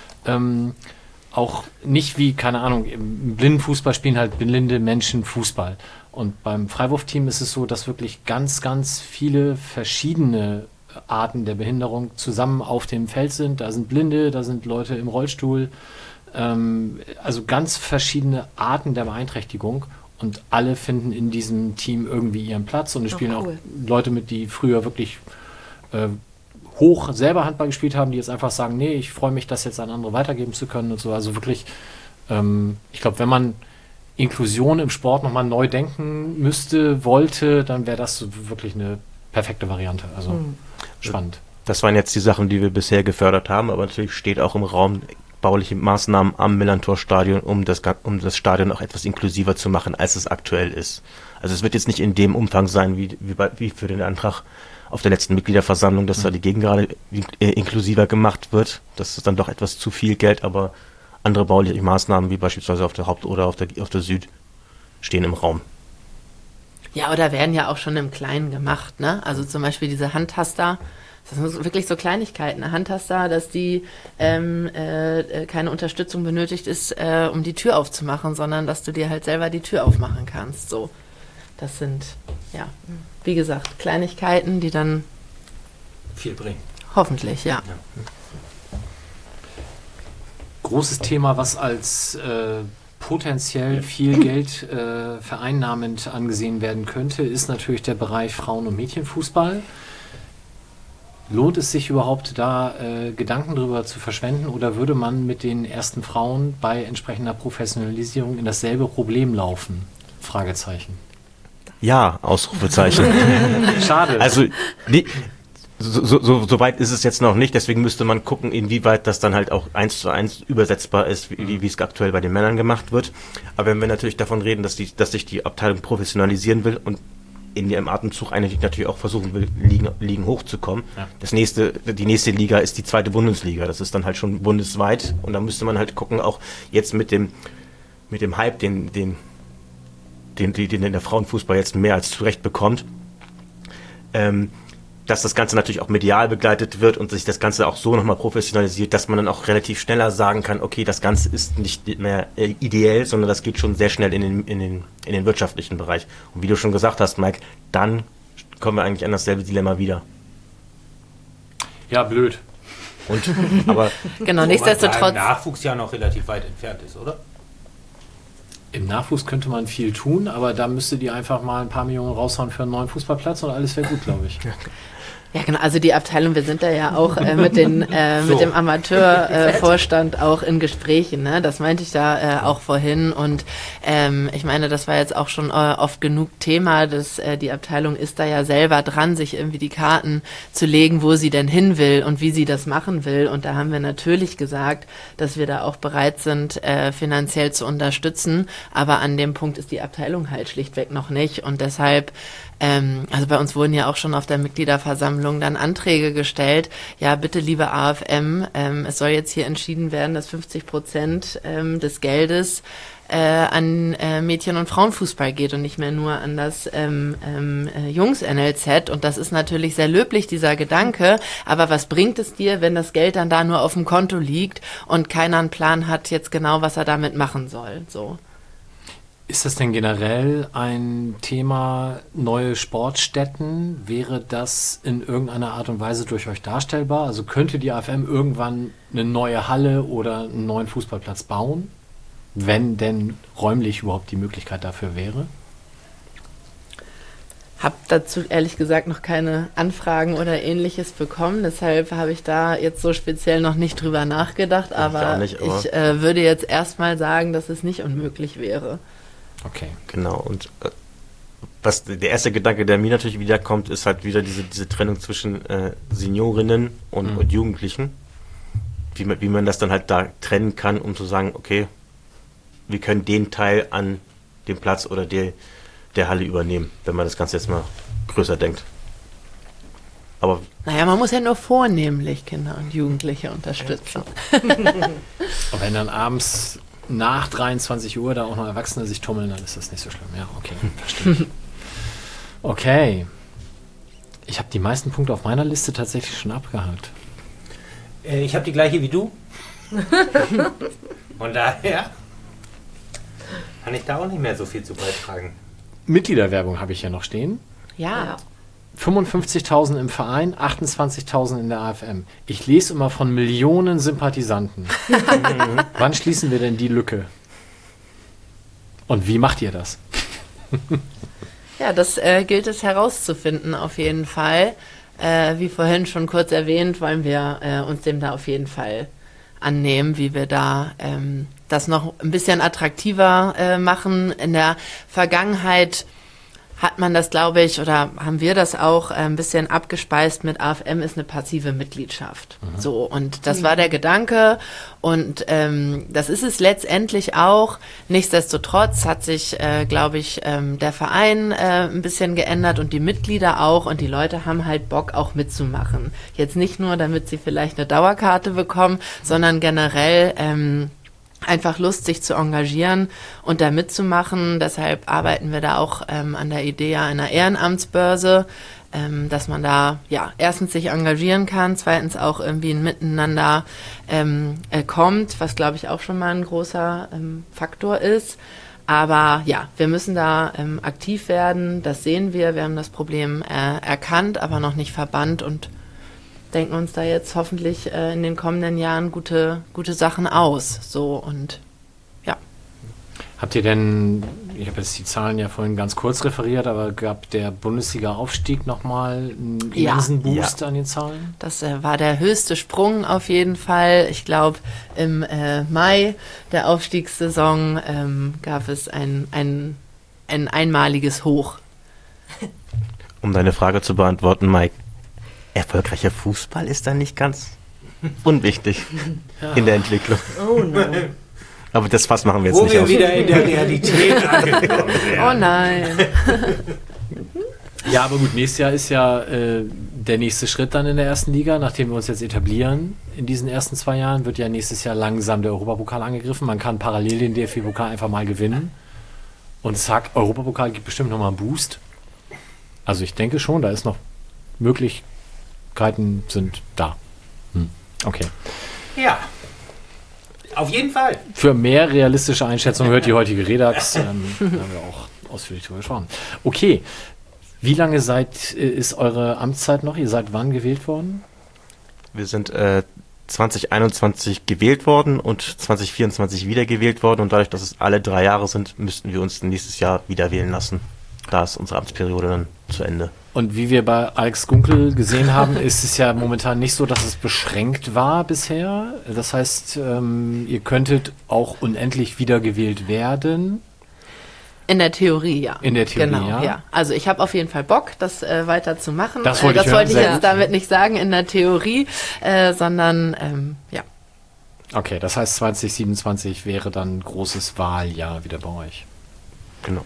auch nicht wie, keine Ahnung, im Blindenfußball spielen halt blinde Menschen Fußball. Und beim Freiwurfteam ist es so, dass wirklich ganz, ganz viele verschiedene Arten der Behinderung zusammen auf dem Feld sind. Da sind Blinde, da sind Leute im Rollstuhl, also ganz verschiedene Arten der Beeinträchtigung und alle finden in diesem Team irgendwie ihren Platz und es spielen cool. auch Leute mit, die früher wirklich hoch selber Handball gespielt haben, die jetzt einfach sagen, nee, ich freue mich, das jetzt an andere weitergeben zu können und so. Also wirklich, ich glaube, wenn man Inklusion im Sport nochmal neu denken wollte, dann wäre das so wirklich eine perfekte Variante. Also spannend. Das waren jetzt die Sachen, die wir bisher gefördert haben, aber natürlich steht auch im Raum bauliche Maßnahmen am Millerntor-Stadion, um das Stadion auch etwas inklusiver zu machen, als es aktuell ist. Also es wird jetzt nicht in dem Umfang sein, wie für den Antrag auf der letzten Mitgliederversammlung, dass da die Gegengrade inklusiver gemacht wird. Das ist dann doch etwas zu viel Geld, aber andere bauliche Maßnahmen, wie beispielsweise auf der Haupt- oder auf der Süd, stehen im Raum. Ja, oder werden ja auch schon im Kleinen gemacht, ne? Also zum Beispiel diese Handtaster, das sind wirklich so Kleinigkeiten. Eine Handtaster, dass die keine Unterstützung benötigt ist, um die Tür aufzumachen, sondern dass du dir halt selber die Tür aufmachen kannst. So, das sind, ja, wie gesagt, Kleinigkeiten, die dann Viel bringen. hoffentlich, ja. Großes Thema, was als potenziell viel Geld vereinnahmend angesehen werden könnte, ist natürlich der Bereich Frauen- und Mädchenfußball. Lohnt es sich überhaupt, da Gedanken drüber zu verschwenden oder würde man mit den ersten Frauen bei entsprechender Professionalisierung in dasselbe Problem laufen? Fragezeichen. Ja, Ausrufezeichen. Schade. Also so weit ist es jetzt noch nicht, deswegen müsste man gucken, inwieweit das dann halt auch 1:1 übersetzbar ist, wie es aktuell bei den Männern gemacht wird. Aber wenn wir natürlich davon reden, dass sich die Abteilung professionalisieren will und in ihrem Atemzug eigentlich natürlich auch versuchen will, Ligen hochzukommen. Ja. Die nächste Liga ist die 2. Bundesliga. Das ist dann halt schon bundesweit und da müsste man halt gucken, auch jetzt mit dem Hype, den der Frauenfußball jetzt mehr als zurecht bekommt, dass das Ganze natürlich auch medial begleitet wird und sich das Ganze auch so nochmal professionalisiert, dass man dann auch relativ schneller sagen kann, okay, das Ganze ist nicht mehr ideell, sondern das geht schon sehr schnell in den wirtschaftlichen Bereich. Und wie du schon gesagt hast, Mike, dann kommen wir eigentlich an dasselbe Dilemma wieder. Ja, blöd. Aber genau, nichtsdestotrotz. Der Nachwuchs ja noch relativ weit entfernt ist, oder? Im Nachwuchs könnte man viel tun, aber da müsstet ihr einfach mal ein paar Millionen raushauen für einen neuen Fußballplatz und alles wäre gut, glaube ich. Ja, genau. Also die Abteilung, wir sind da ja auch mit dem Amateurvorstand auch in Gesprächen. Ne? Das meinte ich da auch vorhin. Und ich meine, das war jetzt auch schon oft genug Thema, dass die Abteilung ist da ja selber dran, sich irgendwie die Karten zu legen, wo sie denn hin will und wie sie das machen will. Und da haben wir natürlich gesagt, dass wir da auch bereit sind, finanziell zu unterstützen. Aber an dem Punkt ist die Abteilung halt schlichtweg noch nicht. Und deshalb also bei uns wurden ja auch schon auf der Mitgliederversammlung dann Anträge gestellt. Ja, bitte, liebe AFM, es soll jetzt hier entschieden werden, dass 50% des Geldes an Mädchen- und Frauenfußball geht und nicht mehr nur an das Jungs-NLZ. Und das ist natürlich sehr löblich, dieser Gedanke. Aber was bringt es dir, wenn das Geld dann da nur auf dem Konto liegt und keiner einen Plan hat jetzt genau, was er damit machen soll? So. Ist das denn generell ein Thema, neue Sportstätten? Wäre das in irgendeiner Art und Weise durch euch darstellbar? Also könnte die AFM irgendwann eine neue Halle oder einen neuen Fußballplatz bauen, wenn denn räumlich überhaupt die Möglichkeit dafür wäre? Habe dazu ehrlich gesagt noch keine Anfragen oder Ähnliches bekommen, deshalb habe ich da jetzt so speziell noch nicht drüber nachgedacht, aber ich würde jetzt erstmal sagen, dass es nicht unmöglich wäre. Okay. Genau, und was der erste Gedanke, der mir natürlich wiederkommt, ist halt wieder diese Trennung zwischen Seniorinnen und Jugendlichen. Wie man das dann halt da trennen kann, um zu sagen, okay, wir können den Teil an dem Platz oder der Halle übernehmen, wenn man das Ganze jetzt mal größer denkt. Aber naja, man muss ja nur vornehmlich Kinder und Jugendliche unterstützen. Und wenn dann abends nach 23 Uhr da auch noch Erwachsene sich tummeln, dann ist das nicht so schlimm. Ja, okay, verstehe. Okay. Ich habe die meisten Punkte auf meiner Liste tatsächlich schon abgehakt. Ich habe die gleiche wie du. Von daher kann ich da auch nicht mehr so viel zu beitragen. Mitgliederwerbung habe ich hier noch stehen. Ja. 55.000 im Verein, 28.000 in der AFM. Ich lese immer von Millionen Sympathisanten. Wann schließen wir denn die Lücke? Und wie macht ihr das? Ja, das gilt es herauszufinden auf jeden Fall. Wie vorhin schon kurz erwähnt, wollen wir uns dem da auf jeden Fall annehmen, wie wir da das noch ein bisschen attraktiver machen. In der Vergangenheit hat man das, glaube ich, oder haben wir das auch ein bisschen abgespeist mit AFM ist eine passive Mitgliedschaft. So, und das war der Gedanke und das ist es letztendlich auch. Nichtsdestotrotz hat sich, glaube ich, der Verein ein bisschen geändert und die Mitglieder auch und die Leute haben halt Bock auch mitzumachen. Jetzt nicht nur, damit sie vielleicht eine Dauerkarte bekommen, sondern generell einfach Lust, sich zu engagieren und da mitzumachen. Deshalb arbeiten wir da auch an der Idee einer Ehrenamtsbörse, dass man da ja erstens sich engagieren kann, zweitens auch irgendwie ein Miteinander kommt, was glaube ich auch schon mal ein großer Faktor ist. Aber ja, wir müssen da aktiv werden, das sehen wir. Wir haben das Problem erkannt, aber noch nicht verbannt und denken uns da jetzt hoffentlich in den kommenden Jahren gute Sachen aus. So und ja. Habt ihr denn, ich habe jetzt die Zahlen ja vorhin ganz kurz referiert, aber gab der Bundesliga-Aufstieg nochmal einen immensen Boost an den Zahlen? Das war der höchste Sprung auf jeden Fall. Ich glaube, im Mai der Aufstiegssaison gab es ein einmaliges Hoch. Um deine Frage zu beantworten, Mike, erfolgreicher Fußball ist da nicht ganz unwichtig in der Entwicklung. Oh nein. Aber das Fass machen wir jetzt Wo nicht wir auf. wieder in der Realität angekommen werden. Oh nein. Ja, aber gut, nächstes Jahr ist ja der nächste Schritt dann in der ersten Liga, nachdem wir uns jetzt etablieren. In diesen ersten 2 Jahren wird ja nächstes Jahr langsam der Europapokal angegriffen. Man kann parallel den DFB-Pokal einfach mal gewinnen. Und zack, Europapokal gibt bestimmt nochmal einen Boost. Also ich denke schon, da ist noch Möglichkeiten sind da. Okay. Ja, auf jeden Fall. Für mehr realistische Einschätzung hört die heutige Redax. Da haben wir auch ausführlich drüber gesprochen. Okay. Wie lange ist eure Amtszeit noch? Ihr seid wann gewählt worden? Wir sind 2021 gewählt worden und 2024 wieder gewählt worden. Und dadurch, dass es alle 3 Jahre sind, müssten wir uns nächstes Jahr wieder wählen lassen. Da ist unsere Amtsperiode dann zu Ende. Und wie wir bei Alex Gunkel gesehen haben, ist es ja momentan nicht so, dass es beschränkt war bisher. Das heißt, ihr könntet auch unendlich wiedergewählt werden. In der Theorie, ja. In der Theorie, genau, ja. Also ich habe auf jeden Fall Bock, das weiterzumachen. Das wollte ich hören, wollte ich sehr jetzt gut. damit nicht sagen in der Theorie, sondern ja. Okay, das heißt 2027 wäre dann großes Wahljahr wieder bei euch. Genau.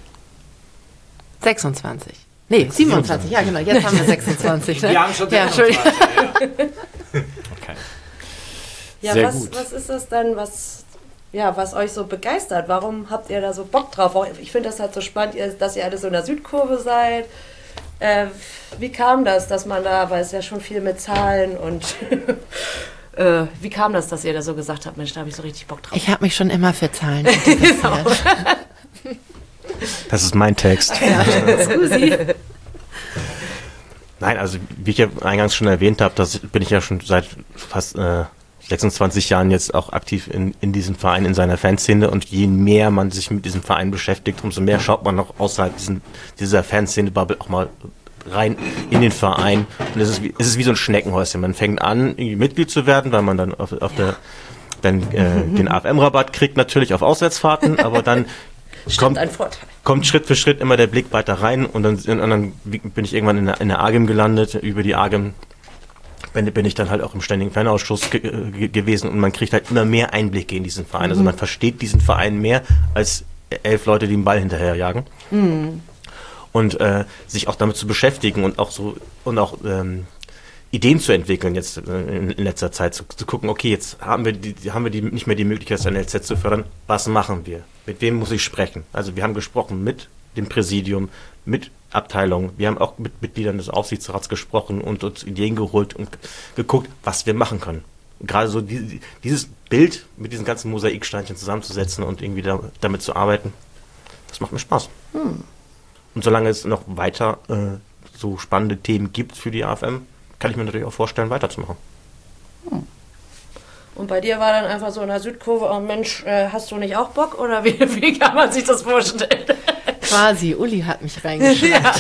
26. Nee, 27, ja genau, jetzt haben wir 26. Ne? Wir haben schon Ja, 26. Entschuldigung. Okay. Ja, Sehr was, gut. was ist das dann, was euch so begeistert? Warum habt ihr da so Bock drauf? Auch, ich finde das halt so spannend, dass ihr alle so in der Südkurve seid. Wie kam das, dass man da, weil es ja schon viel mit Zahlen und wie kam das, dass ihr da so gesagt habt, Mensch, da habe ich so richtig Bock drauf? Ich habe mich schon immer für Zahlen interessiert. Das ist mein Text. Susi. Nein, also wie ich ja eingangs schon erwähnt habe, bin ich ja schon seit fast 26 Jahren jetzt auch aktiv in diesem Verein, in seiner Fanszene, und je mehr man sich mit diesem Verein beschäftigt, umso mehr schaut man noch außerhalb dieser Fanszene-Bubble auch mal rein in den Verein. Und es ist wie so ein Schneckenhäuschen. Man fängt an, irgendwie Mitglied zu werden, weil man dann den AFM-Rabatt kriegt, natürlich auf Auswärtsfahrten, aber dann Ein Vorteil. kommt Schritt für Schritt immer der Blick weiter rein, und dann bin ich irgendwann in der AGM gelandet. Über die AGM bin ich dann halt auch im ständigen Fanausschuss gewesen, und man kriegt halt immer mehr Einblicke in diesen Verein. Also man versteht diesen Verein mehr als 11 Leute, die den Ball hinterherjagen. Und sich auch damit zu beschäftigen und auch Ideen zu entwickeln jetzt in letzter Zeit, zu gucken, okay, jetzt haben wir nicht mehr die Möglichkeit, das NLZ zu fördern. Was machen wir? Mit wem muss ich sprechen? Also wir haben gesprochen mit dem Präsidium, mit Abteilungen. Wir haben auch mit Mitgliedern des Aufsichtsrats gesprochen und uns Ideen geholt und geguckt, was wir machen können. Gerade so dieses Bild mit diesen ganzen Mosaiksteinchen zusammenzusetzen und irgendwie damit zu arbeiten, das macht mir Spaß. Und solange es noch weiter so spannende Themen gibt für die AFM, kann ich mir natürlich auch vorstellen, weiterzumachen. Und bei dir war dann einfach so in der Südkurve, oh Mensch, hast du nicht auch Bock? Oder wie kann man sich das vorstellen? Quasi, Uli hat mich reingeschnappt.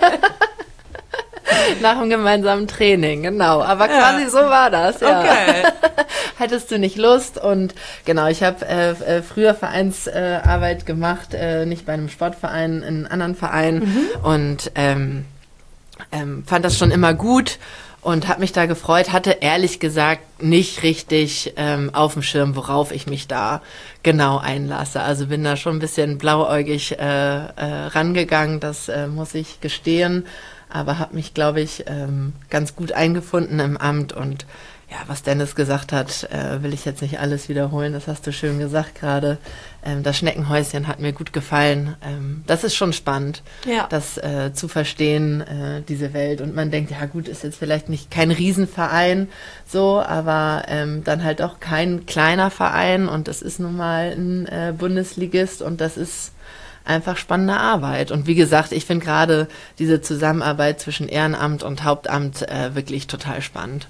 Nach dem gemeinsamen Training, genau. Aber quasi so war das, ja. Okay. Hattest du nicht Lust? Und genau, ich habe früher Vereinsarbeit gemacht, nicht bei einem Sportverein, in einem anderen Verein. Und fand das schon immer gut und habe mich da gefreut, hatte ehrlich gesagt nicht richtig auf dem Schirm, worauf ich mich da genau einlasse. Also bin da schon ein bisschen blauäugig rangegangen, das muss ich gestehen, aber habe mich, glaube ich, ganz gut eingefunden im Amt. Und ja, was Dennis gesagt hat, will ich jetzt nicht alles wiederholen, das hast du schön gesagt gerade. Das Schneckenhäuschen hat mir gut gefallen. Das ist schon spannend, Ja. das zu verstehen, diese Welt. Und man denkt, ja gut, ist jetzt vielleicht nicht kein Riesenverein, so, aber dann halt auch kein kleiner Verein, und es ist nun mal ein Bundesligist, und das ist einfach spannende Arbeit. Und wie gesagt, ich finde gerade diese Zusammenarbeit zwischen Ehrenamt und Hauptamt wirklich total spannend.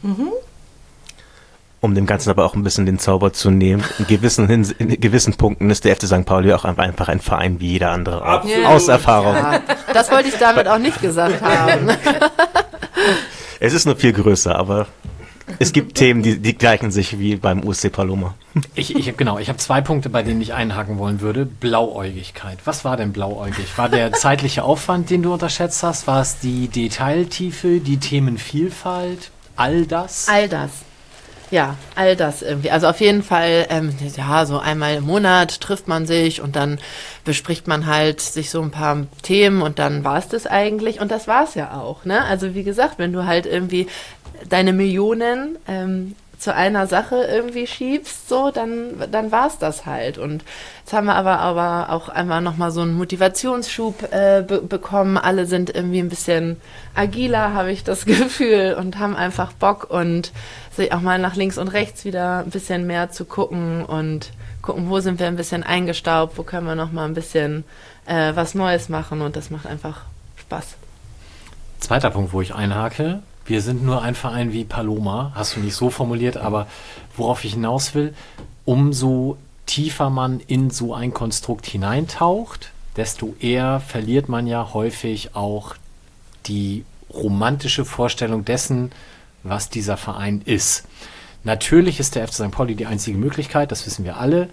Um dem Ganzen aber auch ein bisschen den Zauber zu nehmen, in gewissen Punkten ist der FC St. Pauli auch einfach ein Verein wie jeder andere auch. Absolut. Aus Erfahrung. Ja, das wollte ich damit auch nicht gesagt haben. Es ist nur viel größer, aber es gibt Themen, die gleichen sich wie beim USC Paloma. Ich habe 2 Punkte, bei denen ich einhaken wollen würde. Blauäugigkeit. Was war denn blauäugig? War der zeitliche Aufwand, den du unterschätzt hast? War es die Detailtiefe, die Themenvielfalt? All das? All das. Ja, all das irgendwie. Also auf jeden Fall, ja, so einmal im Monat trifft man sich und dann bespricht man halt sich so ein paar Themen, und dann war es das eigentlich. Und das war es ja auch, ne? Also wie gesagt, wenn du halt irgendwie deine Millionen zu einer Sache irgendwie schiebst, so, dann war es das halt. Und jetzt haben wir aber auch einmal nochmal so einen Motivationsschub bekommen. Alle sind irgendwie ein bisschen agiler, habe ich das Gefühl, und haben einfach Bock, und sich auch mal nach links und rechts wieder ein bisschen mehr zu gucken und gucken, wo sind wir ein bisschen eingestaubt, wo können wir nochmal ein bisschen was Neues machen, und das macht einfach Spaß. Zweiter Punkt, wo ich einhake. Wir sind nur ein Verein wie Paloma, hast du nicht so formuliert, aber worauf ich hinaus will, umso tiefer man in so ein Konstrukt hineintaucht, desto eher verliert man ja häufig auch die romantische Vorstellung dessen, was dieser Verein ist. Natürlich ist der FC St. Pauli die einzige Möglichkeit, das wissen wir alle,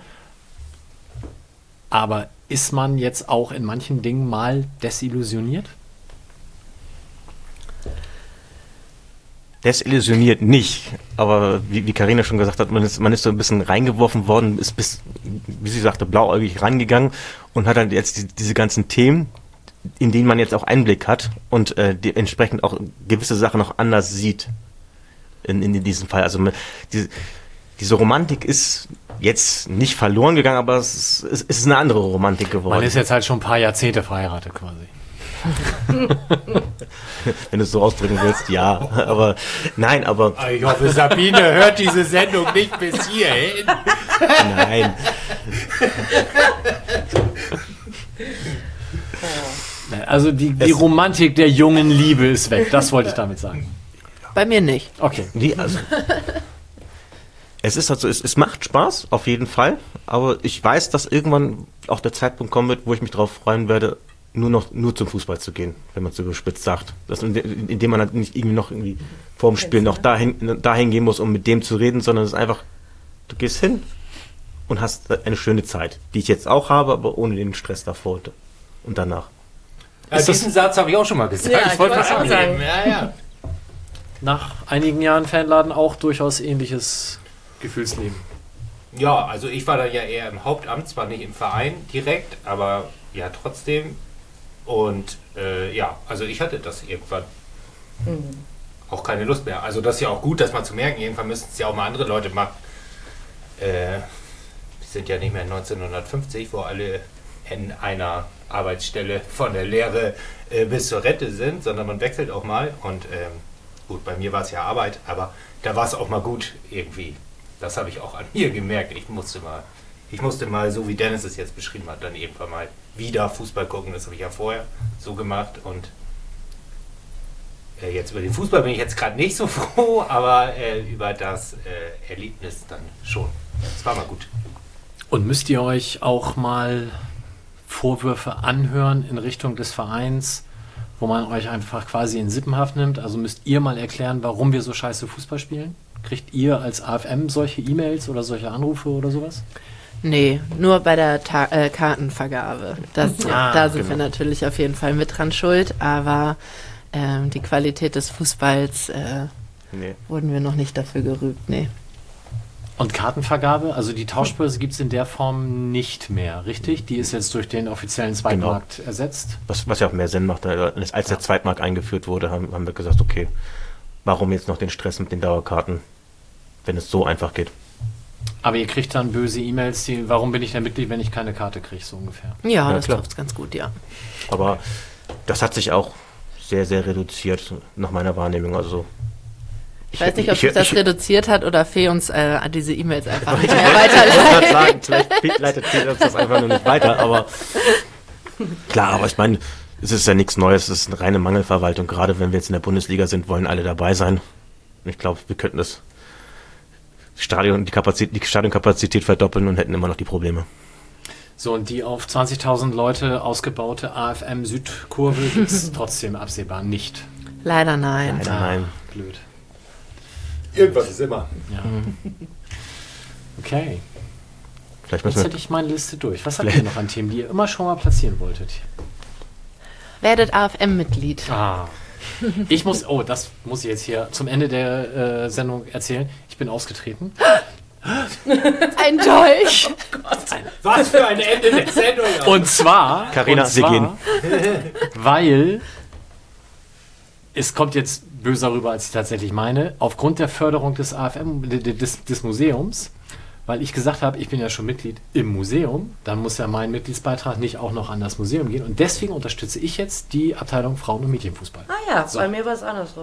aber ist man jetzt auch in manchen Dingen mal desillusioniert? Desillusioniert nicht, aber wie Carina schon gesagt hat, man ist so ein bisschen reingeworfen worden, ist bis, wie sie sagte, blauäugig rangegangen und hat dann jetzt diese ganzen Themen, in denen man jetzt auch Einblick hat und entsprechend auch gewisse Sachen noch anders sieht in diesem Fall. Also diese Romantik ist jetzt nicht verloren gegangen, aber es ist eine andere Romantik geworden. Man ist jetzt halt schon ein paar Jahrzehnte verheiratet quasi. Wenn du es so ausdrücken willst, ja. Aber nein, aber. Ich hoffe, Sabine hört diese Sendung nicht bis hierhin. Nein. Also die Romantik der jungen Liebe ist weg. Das wollte ich damit sagen. Bei mir nicht. Okay. Es ist halt so, es macht Spaß, auf jeden Fall. Aber ich weiß, dass irgendwann auch der Zeitpunkt kommen wird, wo ich mich darauf freuen werde, nur zum Fußball zu gehen, wenn man es überspitzt sagt. Indem man halt nicht irgendwie vorm Spiel noch dahin gehen muss, um mit dem zu reden, sondern es ist einfach, du gehst hin und hast eine schöne Zeit, die ich jetzt auch habe, aber ohne den Stress davor und danach. Ja, diesen Satz habe ich auch schon mal gesagt. Ja, ich wollte was auch sagen. Ja. Nach einigen Jahren Fanladen auch durchaus ähnliches Gefühlsleben. Ja, also ich war da ja eher im Hauptamt, zwar nicht im Verein direkt, aber ja trotzdem. Und also ich hatte das irgendwann auch keine Lust mehr. Also das ist ja auch gut, dass man zu merken, irgendwann müssen es ja auch mal andere Leute machen. Wir sind ja nicht mehr 1950, wo alle in einer Arbeitsstelle von der Lehre bis zur Rente sind, sondern man wechselt auch mal. Und gut, bei mir war es ja Arbeit, aber da war es auch mal gut irgendwie. Das habe ich auch an mir gemerkt. Ich musste mal, so wie Dennis es jetzt beschrieben hat, dann irgendwann mal wieder Fußball gucken. Das habe ich ja vorher so gemacht. Und jetzt über den Fußball bin ich jetzt gerade nicht so froh, aber über das Erlebnis dann schon. Das war mal gut. Und müsst ihr euch auch mal Vorwürfe anhören in Richtung des Vereins, wo man euch einfach quasi in Sippenhaft nimmt? Also müsst ihr mal erklären, warum wir so scheiße Fußball spielen? Kriegt ihr als AFM solche E-Mails oder solche Anrufe oder sowas? Nee, nur bei der Kartenvergabe. Da sind wir natürlich auf jeden Fall mit dran schuld, aber die Qualität des Fußballs wurden wir noch nicht dafür gerügt, nee. Und Kartenvergabe, also die Tauschbörse gibt es in der Form nicht mehr, richtig? Die ist jetzt durch den offiziellen Zweitmarkt ersetzt. Was ja auch mehr Sinn macht. Als der Zweitmarkt eingeführt wurde, haben wir gesagt, okay, warum jetzt noch den Stress mit den Dauerkarten, wenn es so einfach geht? Aber ihr kriegt dann böse E-Mails, warum bin ich denn Mitglied, wenn ich keine Karte kriege, so ungefähr. Ja, das trifft ganz gut, ja. Aber das hat sich auch sehr, sehr reduziert, nach meiner Wahrnehmung. Also ich weiß nicht, ob sich das reduziert hat oder Fee uns diese E-Mails einfach nicht mehr weiterleitet. Vielleicht leitet Fee uns das einfach nur nicht weiter, aber klar, aber ich meine, es ist ja nichts Neues, es ist eine reine Mangelverwaltung. Gerade wenn wir jetzt in der Bundesliga sind, wollen alle dabei sein. Ich glaube, wir könnten die Stadionkapazität verdoppeln und hätten immer noch die Probleme. So, und die auf 20.000 Leute ausgebaute AFM Südkurve ist trotzdem absehbar nicht. Leider nein. Leider nein. Blöd. Irgendwas ist immer. Ja. Okay. Vielleicht Jetzt hätte ich meine Liste durch. Was habt ihr noch an Themen, die ihr immer schon mal platzieren wolltet? Werdet AFM-Mitglied. Das muss ich jetzt hier zum Ende der Sendung erzählen. Ich bin ausgetreten. Ein Dolch. Oh Gott. Was für ein Ende der Sendung. Und zwar, Carina, wir gehen. Weil es kommt jetzt böser rüber, als ich tatsächlich meine, aufgrund der Förderung des AFM, des Museums, weil ich gesagt habe, ich bin ja schon Mitglied im Museum, dann muss ja mein Mitgliedsbeitrag nicht auch noch an das Museum gehen und deswegen unterstütze ich jetzt die Abteilung Frauen- und Mädchenfußball. Ah ja, bei mir war es andersrum.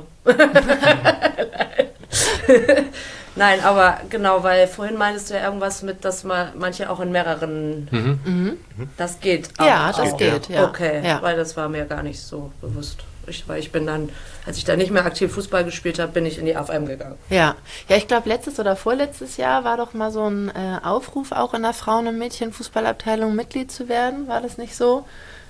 Nein, aber genau, weil vorhin meintest du ja irgendwas mit, dass manche auch in mehreren... Das geht. Ja, das geht, ja. Okay, ja. weil das war mir gar nicht so bewusst. Weil ich bin dann, als ich da nicht mehr aktiv Fußball gespielt habe, bin ich in die AFM gegangen. Ja, ich glaube, letztes oder vorletztes Jahr war doch mal so ein Aufruf, auch in der Frauen- und Mädchen-Fußballabteilung Mitglied zu werden. War das nicht so?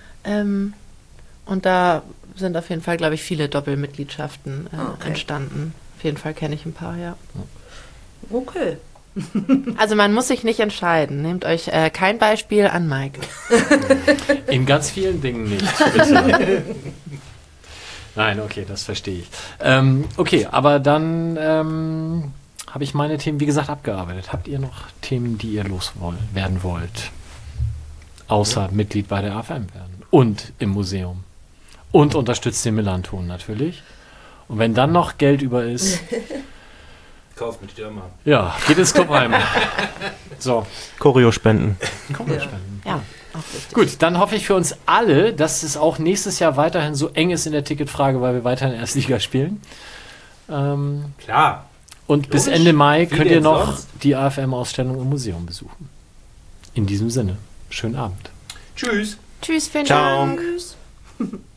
Und da sind auf jeden Fall, glaube ich, viele Doppelmitgliedschaften entstanden. Auf jeden Fall kenne ich ein paar, ja. Okay. Also man muss sich nicht entscheiden. Nehmt euch kein Beispiel an Mike. In ganz vielen Dingen nicht, bitte. Nein, okay, das verstehe ich. Okay, aber dann habe ich meine Themen, wie gesagt, abgearbeitet. Habt ihr noch Themen, die ihr werden wollt? Außer Mitglied bei der AFM werden. Und im Museum. Und unterstützt den Melanton natürlich. Und wenn dann noch Geld über ist... Kauft mit Stürmer. Ja, geht ins Clubheim. So. Choreo spenden. Ja, auch richtig. Gut, dann hoffe ich für uns alle, dass es auch nächstes Jahr weiterhin so eng ist in der Ticketfrage, weil wir weiterhin Erstliga spielen. Klar. Und bis Logisch. Ende Mai Wie könnt ihr denn noch sonst? die AFM-Ausstellung im Museum besuchen. In diesem Sinne, schönen Abend. Tschüss. Tschüss, vielen Ciao. Dank.